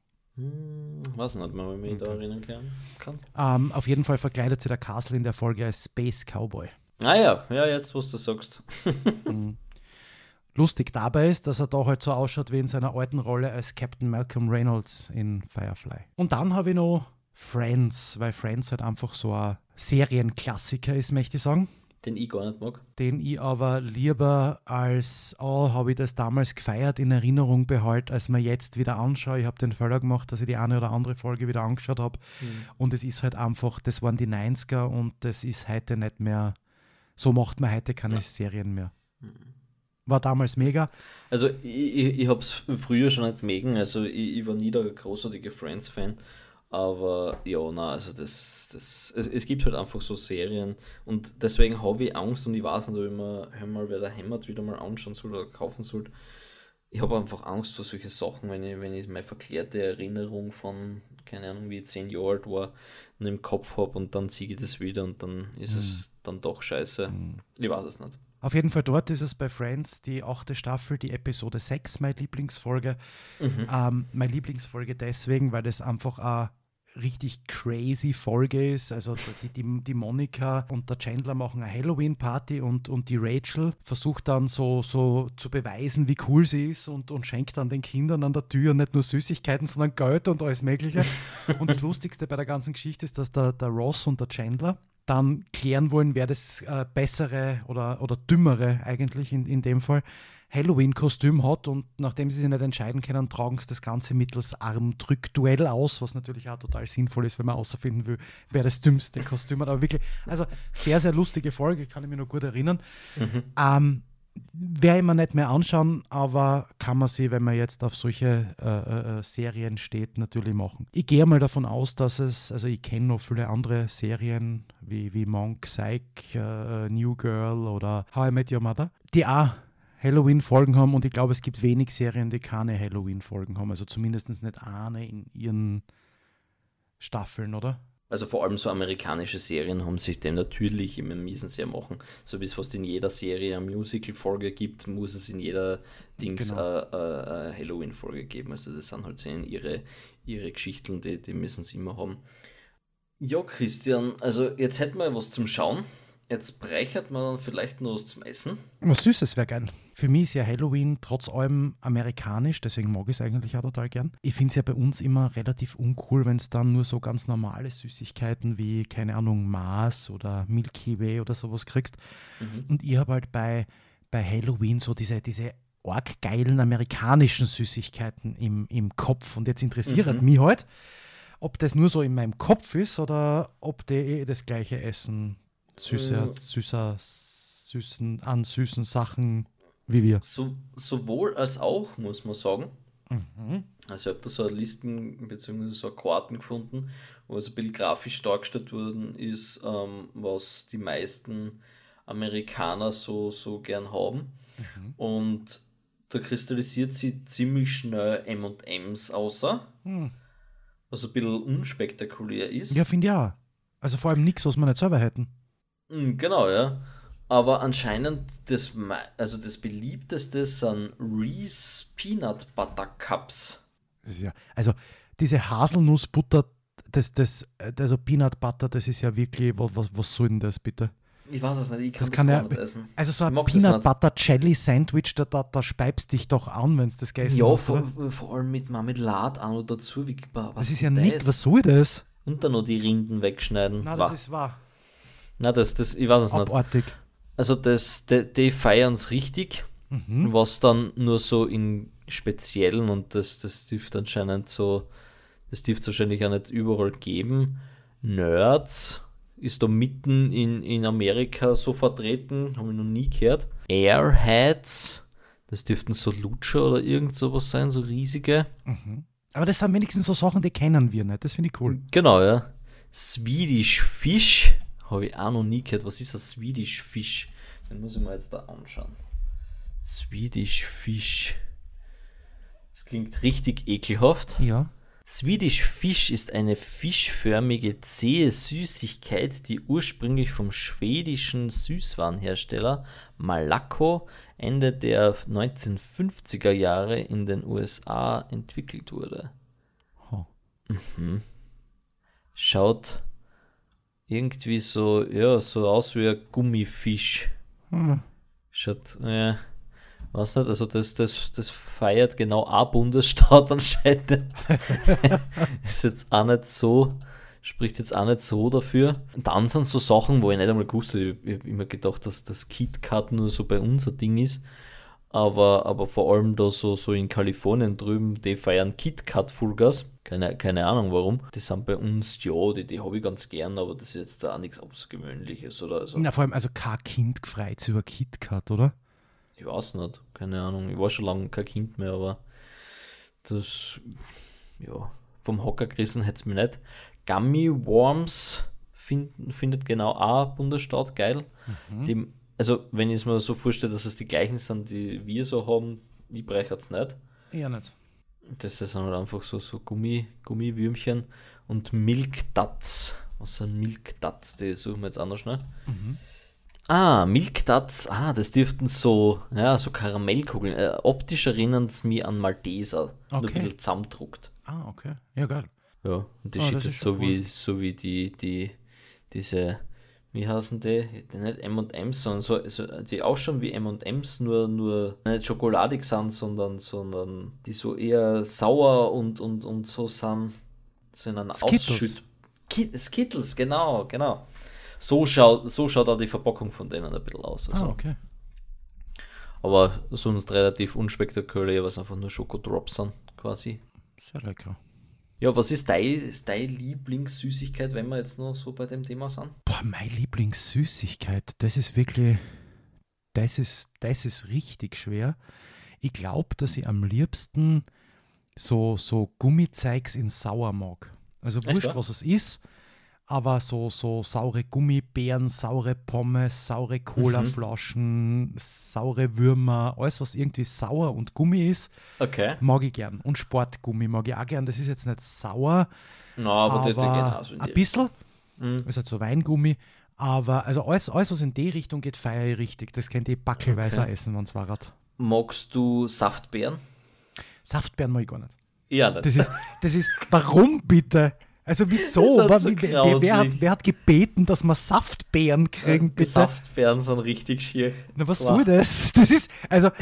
Hm, weiß nicht mehr, wenn ich mich da Okay. erinnern kann. kann. Ähm, auf jeden Fall verkleidet sich der Castle in der Folge als Space Cowboy. Ah ja, ja, jetzt, was du sagst. Mhm. Lustig dabei ist, dass er da halt so ausschaut wie in seiner alten Rolle als Captain Malcolm Reynolds in Firefly. Und dann habe ich noch Friends, weil Friends halt einfach so ein Serienklassiker ist, möchte ich sagen. Den ich gar nicht mag. Den ich aber lieber als, oh, habe ich das damals gefeiert, in Erinnerung behalte, als mir jetzt wieder anschaue. Ich habe den Fehler gemacht, dass ich die eine oder andere Folge wieder angeschaut habe. Mhm. Und es ist halt einfach, das waren die neunziger und das ist heute nicht mehr, so macht man heute keine Ja. Serien mehr. Mhm. War damals mega. Also, ich, ich, ich habe es früher schon nicht mögen. Also, ich, ich war nie der großartige Friends-Fan. Aber ja, na, also das, das es, es gibt halt einfach so Serien und deswegen habe ich Angst und ich weiß nicht, ob ich mir hör mal, wer der Heimat wieder mal anschauen soll oder kaufen soll. Ich habe einfach Angst vor solchen Sachen, wenn ich, wenn ich meine verklärte Erinnerung von, keine Ahnung, wie ich zehn Jahre alt war, noch im Kopf habe und dann sehe ich das wieder und dann ist es dann doch scheiße. Ich weiß es nicht. Auf jeden Fall dort ist es bei Friends die achte Staffel, die Episode sechs, meine Lieblingsfolge. Mhm. Ähm, meine Lieblingsfolge deswegen, weil das einfach eine richtig crazy Folge ist. Also die, die, die Monika und der Chandler machen eine Halloween-Party und, und die Rachel versucht dann so, so zu beweisen, wie cool sie ist und, und schenkt dann den Kindern an der Tür nicht nur Süßigkeiten, sondern Geld und alles Mögliche. Und das Lustigste bei der ganzen Geschichte ist, dass der, der Ross und der Chandler dann klären wollen, wer das äh, bessere oder, oder dümmere eigentlich in, in dem Fall Halloween-Kostüm hat, und nachdem sie sich nicht entscheiden können, tragen sie das Ganze mittels Armdrückduell aus, was natürlich auch total sinnvoll ist, wenn man außerfinden will, wer das dümmste Kostüm hat. Aber wirklich, also sehr, sehr lustige Folge, kann ich mich noch gut erinnern. Mhm. Ähm, werde ich mir nicht mehr anschauen, aber kann man sie, wenn man jetzt auf solche äh, äh, Serien steht, natürlich machen. Ich gehe mal davon aus, dass es, also ich kenne noch viele andere Serien wie, wie Monk, Psych, äh, New Girl oder How I Met Your Mother, die auch Halloween-Folgen haben, und ich glaube, es gibt wenig Serien, die keine Halloween-Folgen haben, also zumindest nicht eine in ihren Staffeln, oder? Also vor allem so amerikanische Serien haben sich dem natürlich immer miesen sehr machen. So wie es fast in jeder Serie eine Musical-Folge gibt, muss es in jeder Dings Genau. eine, eine, eine Halloween-Folge geben. Also das sind halt so ihre, ihre Geschichten, die, die müssen sie immer haben. Ja, Christian, also jetzt hätten wir was zum Schauen. Jetzt breichert man dann vielleicht noch was zum Essen. Was Süßes wäre geil. Für mich ist ja Halloween trotz allem amerikanisch, deswegen mag ich es eigentlich auch total gern. Ich finde es ja bei uns immer relativ uncool, wenn es dann nur so ganz normale Süßigkeiten wie, keine Ahnung, Mars oder Milky Way oder sowas kriegst. Mhm. Und ich habe halt bei, bei Halloween so diese, diese arg geilen amerikanischen Süßigkeiten im, im Kopf. Und jetzt interessiert Mhm. mich halt, ob das nur so in meinem Kopf ist oder ob die eh das gleiche essen. Süßer, Mhm. süßer, süßen, an süßen Sachen wie wir. So, sowohl als auch, muss man sagen. Mhm. Also ich habe da so eine Listen bzw. so eine Karten gefunden, wo es ein bisschen grafisch dargestellt worden ist, ähm, was die meisten Amerikaner so, so gern haben. Mhm. Und da kristallisiert sie ziemlich schnell M und M's außer, Hm. was ein bisschen unspektakulär ist. Ja, finde ich auch. Also vor allem nichts, was wir nicht selber hätten. Mm, Genau, ja. Aber anscheinend das, mei- also das beliebteste sind Reese Peanut Butter Cups. Das ist ja, also diese Haselnussbutter, das, das, äh, also Peanut Butter, das ist ja wirklich, was, was, was soll denn das bitte? Ich weiß es nicht, ich kann Das das, kann gar ja, nicht essen. also so Ich ein mag das Peanut nicht. Butter Jelly Sandwich, da, da, da speibst dich doch an, wenn du das gegessen Ja, hast, vor, oder? vor allem mit Marmelade auch noch dazu. Wie, was Das ist denn ja nicht, was soll das? Und dann noch die Rinden wegschneiden. Na, Wah. das ist wahr. Na, das, das, ich weiß es nicht. Abartig. Also das, die, die feiern es richtig, Mhm. was dann nur so in Speziellen, und das, das dürfte anscheinend so, das dürfte es wahrscheinlich auch nicht überall geben. Nerds ist da mitten in, in Amerika so vertreten, habe ich noch nie gehört. Airheads, das dürften so Lutscher oder irgend sowas sein, so riesige. Mhm. Aber das sind wenigstens so Sachen, die kennen wir nicht. Das finde ich cool. Genau, ja. Swedish Fish, habe ich auch noch nie gehört. Was ist ein Swedish Fish? Den muss ich mir jetzt da anschauen. Swedish Fish. Das klingt richtig ekelhaft. Ja. Swedish Fish ist eine fischförmige, zähe Süßigkeit, die ursprünglich vom schwedischen Süßwarenhersteller Malaco Ende der neunzehnhundertfünfziger Jahre in den U S A entwickelt wurde. Oh. Mhm. Schaut irgendwie so, ja, so aus wie ein Gummifisch. Hm. Schaut, ja, weiß nicht, also das, das, das feiert genau ein Bundesstaat anscheinend. Ist jetzt auch nicht so, spricht jetzt auch nicht so dafür. Und dann sind so Sachen, wo ich nicht einmal gewusst habe, ich habe immer gedacht, dass das KitKat nur so bei uns ein Ding ist. Aber, aber vor allem da so, so in Kalifornien drüben, die feiern KitKat Vollgas. Keine, keine Ahnung warum. Die sind bei uns, ja, die, die habe ich ganz gern, aber das ist jetzt da auch nichts Außergewöhnliches, oder? Also, Na, vor allem, also kein Kind gefreut über KitKat, oder? ich weiß nicht, keine Ahnung. Ich war schon lange kein Kind mehr, aber das, ja, vom Hocker gerissen hätte es mich nicht. Gummy Worms find, findet genau auch Bundesstaat geil. Mhm. Die, also, wenn ich es mir so vorstelle, dass es die gleichen sind, die wir so haben, ich breche es nicht. Eher nicht. Das sind halt einfach so, so Gummi, Gummiwürmchen und Milk Duds. Was sind Milk Duds? Die suchen wir jetzt anders schnell. Mhm. Ah, Milk Duds. Ah, das dürften so, ja, so Karamellkugeln. Äh, optisch erinnern es mich an Malteser. Nur ein Okay. bisschen zusammendruckt. Ah, okay. Ja, geil. Ja, und die Ah, Shit das ist, ist so schon wie, cool. so wie die, die, diese, wie heißen die? Die nicht M und M's, sondern so, so, die ausschauen wie M und M's, nur, nur nicht schokoladig sind, sondern, sondern die so eher sauer und, und, und so sind, so in einer Skittles. Ausschütt. Ki- Skittles, genau, genau. So schaut, so schaut auch die Verpackung von denen ein bisschen aus. Also. Ah, okay. Aber sonst relativ unspektakulär, was einfach nur Schokodrops sind, quasi. Sehr lecker. Ja, was ist deine dein Lieblingssüßigkeit, wenn wir jetzt noch so bei dem Thema sind? Boah, meine Lieblingssüßigkeit, das ist wirklich, das ist, das ist richtig schwer. Ich glaube, dass ich am liebsten so, so Gummizeugs in sauer mag. Also Echt, wurscht, ja? was es ist, aber so, so saure Gummibären, saure Pommes, saure Colaflaschen, saure Würmer, alles, was irgendwie sauer und Gummi ist, Okay. mag ich gern. Und Sportgummi mag ich auch gern. Das ist jetzt nicht sauer, Na, aber, die, die gehen aber auch so in ein die bisschen. Mhm. Ist halt so Weingummi. Aber also alles, alles, was in die Richtung geht, feiere ich richtig. Das könnt ihr backelweise Okay. essen, wenn es war. Magst du Saftbeeren? Saftbeeren mag ich gar nicht. Ja, nicht. Das ist, das ist, warum bitte? Also wieso? Das ist Wa- so wer, wer, wer, hat, grauslich. wer hat gebeten, dass wir Saftbeeren kriegen, Die bitte? Saftbeeren sind richtig schier. Na, was Wow. soll das? Das ist, also,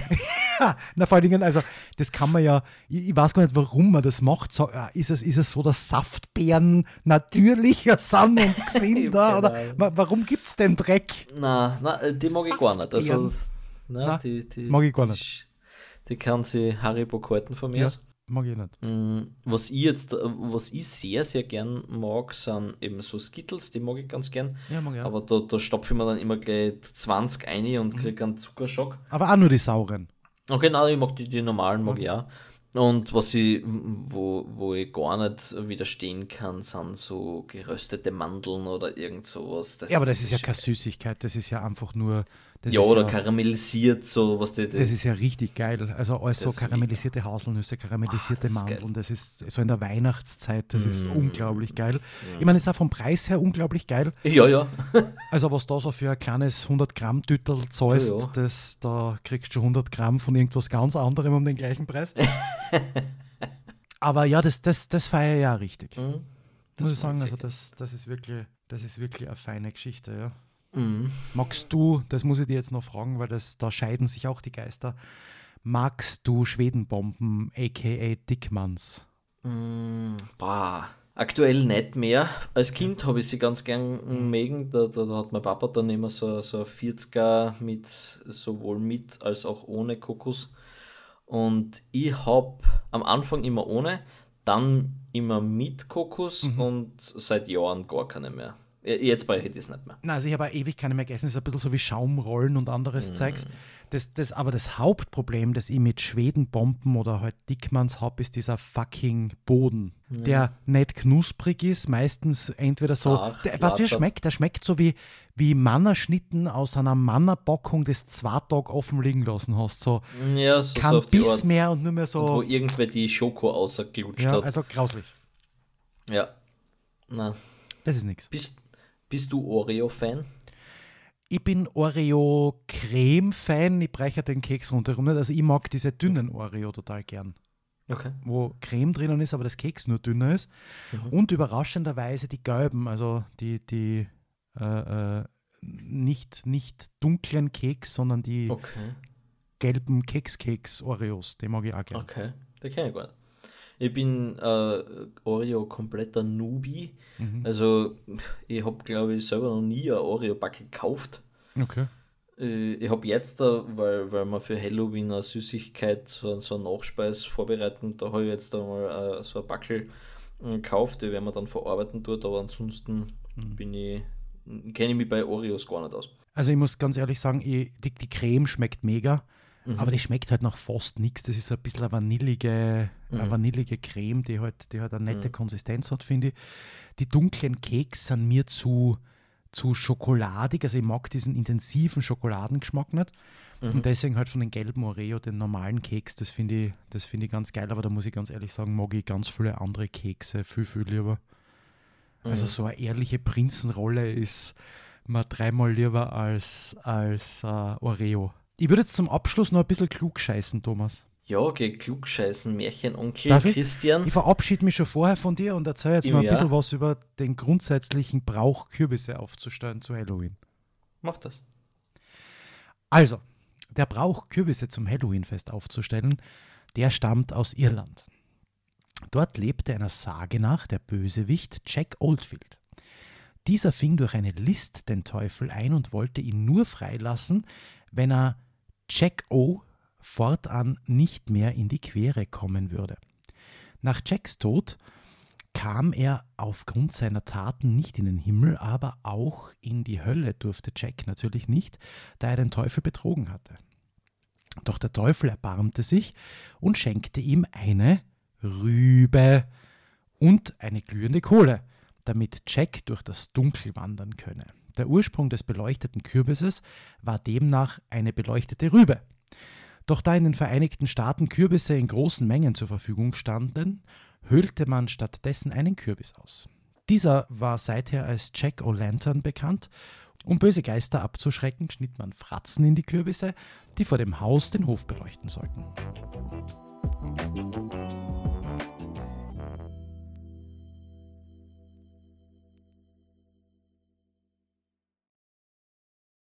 na, vor allen Dingen, also, das kann man ja, ich, ich weiß gar nicht, warum man das macht. So, äh, ist, es, ist es so, dass Saftbeeren natürlicher sind und gesünder? Keine Oder Ahnung. wa- warum gibt es den Dreck? Na, na, die mag ich gar nicht. Also, Saftbeeren? na, Na, die, die, mag ich gar die, nicht. Die kann sie Haribo halten von mir. Ja, aus. mag ich nicht. Mm, Was ich jetzt, äh, was ich sehr, sehr gern mag, sind eben so Skittles, die mag ich ganz gern. Ja, mag ich auch. Aber da, da stopfe ich mir dann immer gleich zwanzig rein Mhm. und kriege einen Zuckerschock. Aber auch nur die sauren. Okay, nein, ich mag die, die normalen, mag Okay. ich auch. Und was ich, wo, wo ich gar nicht widerstehen kann, sind so geröstete Mandeln oder irgend sowas. Ja, aber das ist ja keine Süßigkeit, das ist ja einfach nur. Das Ja, ist oder ja, karamellisiert, so was die, die das ist ja richtig geil. Also alles so Das ist karamellisierte Haselnüsse, karamellisierte Ah, das ist Mandeln, das ist so in der Weihnachtszeit, das ist Mm. unglaublich geil. Ich meine, es ist auch vom Preis her unglaublich geil. Ja, ja. Also was da so für ein kleines hundert Gramm Tüttel zahlst, Ja, ja. das, da kriegst du schon hundert Gramm von irgendwas ganz anderem um den gleichen Preis. Aber ja, das, das, das feiere ich ja richtig. Mhm. Muss Das ich sagen, mag ich also sehr das, das, ist wirklich, das ist wirklich eine feine Geschichte, ja. Mhm. Magst du, das muss ich dir jetzt noch fragen, weil das, da scheiden sich auch die Geister, magst du Schwedenbomben, aka Dickmanns? Mm, boah. Aktuell nicht mehr. Als Kind habe ich sie ganz gern mögen. Da, da, da hat mein Papa dann immer so, so ein vierziger mit sowohl mit als auch ohne Kokos. Und ich habe am Anfang immer ohne, dann immer mit Kokos und seit Jahren gar keine mehr. Jetzt brauche ich das nicht mehr. Na, also ich habe auch ewig keine mehr gegessen, das ist ein bisschen so wie Schaumrollen und anderes Mhm. Zeugs. Das, das, aber das Hauptproblem, das ich mit Schwedenbomben oder halt Dickmanns habe, ist dieser fucking Boden, der nicht knusprig ist, meistens entweder so, Zart, der, was wie er latschert. schmeckt, der schmeckt so wie, wie Mannerschnitten aus einer Mannerpackung, das zwei Tage offen liegen lassen hast, so Ja, so, kein so auf die Biss Art. mehr und nur mehr Und wo so, irgendwer die Schoko rausgeklutscht ja, hat. also grauslich. Ja. Na, Das ist nichts. bist, bist du Oreo-Fan? Ich bin Oreo-Creme-Fan, ich breche den Keks rundherum nicht. Also ich mag diese dünnen Oreo total gern, Okay. wo Creme drinnen ist, aber das Keks nur dünner ist. Mhm. Und überraschenderweise die gelben, also die, die äh, äh, nicht, nicht dunklen Keks, sondern die Okay. gelben Keks-Keks-Oreos, die mag ich auch gern. Okay. Der kenne ich gar nicht. Ich bin äh, Oreo kompletter Newbie. Mhm. Also ich habe, glaube ich, selber noch nie ein Oreo-Backel gekauft. Okay. Äh, Ich habe jetzt, da, weil, weil wir für Halloween eine Süßigkeit, so, so eine Nachspeis vorbereiten, da habe ich jetzt einmal äh, so ein Backel äh, gekauft, die werden wir dann verarbeiten dort, aber ansonsten bin ich, kenne ich mich bei Oreos gar nicht aus. Also ich muss ganz ehrlich sagen, ich, die, die Creme schmeckt mega, Mhm. aber die schmeckt halt nach fast nichts. Das ist so ein bisschen eine vanillige, eine Mhm. vanillige Creme, die halt, die halt eine nette Mhm. Konsistenz hat, finde ich. Die dunklen Keks sind mir zu, zu schokoladig, also ich mag diesen intensiven Schokoladengeschmack nicht. Mhm. Und deswegen halt von den gelben Oreo, den normalen Keks, das finde ich, das finde ich ganz geil, aber da muss ich ganz ehrlich sagen, mag ich ganz viele andere Kekse viel, viel lieber. Also Mhm. so eine ehrliche Prinzenrolle ist mir dreimal lieber als, als äh, Oreo. Ich würde jetzt zum Abschluss noch ein bisschen klug scheißen, Thomas. Ja, geh klugscheißen, Märchenonkel Darf ich? Christian. Ich verabschiede mich schon vorher von dir und erzähle jetzt Im noch ein Jahr? bisschen was über den grundsätzlichen Brauch, Kürbisse aufzustellen zu Halloween. Mach das. Also, der Brauch, Kürbisse zum Halloweenfest aufzustellen, der stammt aus Irland. Dort lebte einer Sage nach der Bösewicht Jack Oldfield. Dieser fing durch eine List den Teufel ein und wollte ihn nur freilassen, wenn er Jack O. fortan nicht mehr in die Quere kommen würde. Nach Jacks Tod kam er aufgrund seiner Taten nicht in den Himmel, aber auch in die Hölle durfte Jack natürlich nicht, da er den Teufel betrogen hatte. Doch der Teufel erbarmte sich und schenkte ihm eine Rübe und eine glühende Kohle, damit Jack durch das Dunkel wandern könne. Der Ursprung des beleuchteten Kürbisses war demnach eine beleuchtete Rübe. Doch da in den Vereinigten Staaten Kürbisse in großen Mengen zur Verfügung standen, höhlte man stattdessen einen Kürbis aus. Dieser war seither als Jack-o'-Lantern bekannt. Um böse Geister abzuschrecken, schnitt man Fratzen in die Kürbisse, die vor dem Haus den Hof beleuchten sollten.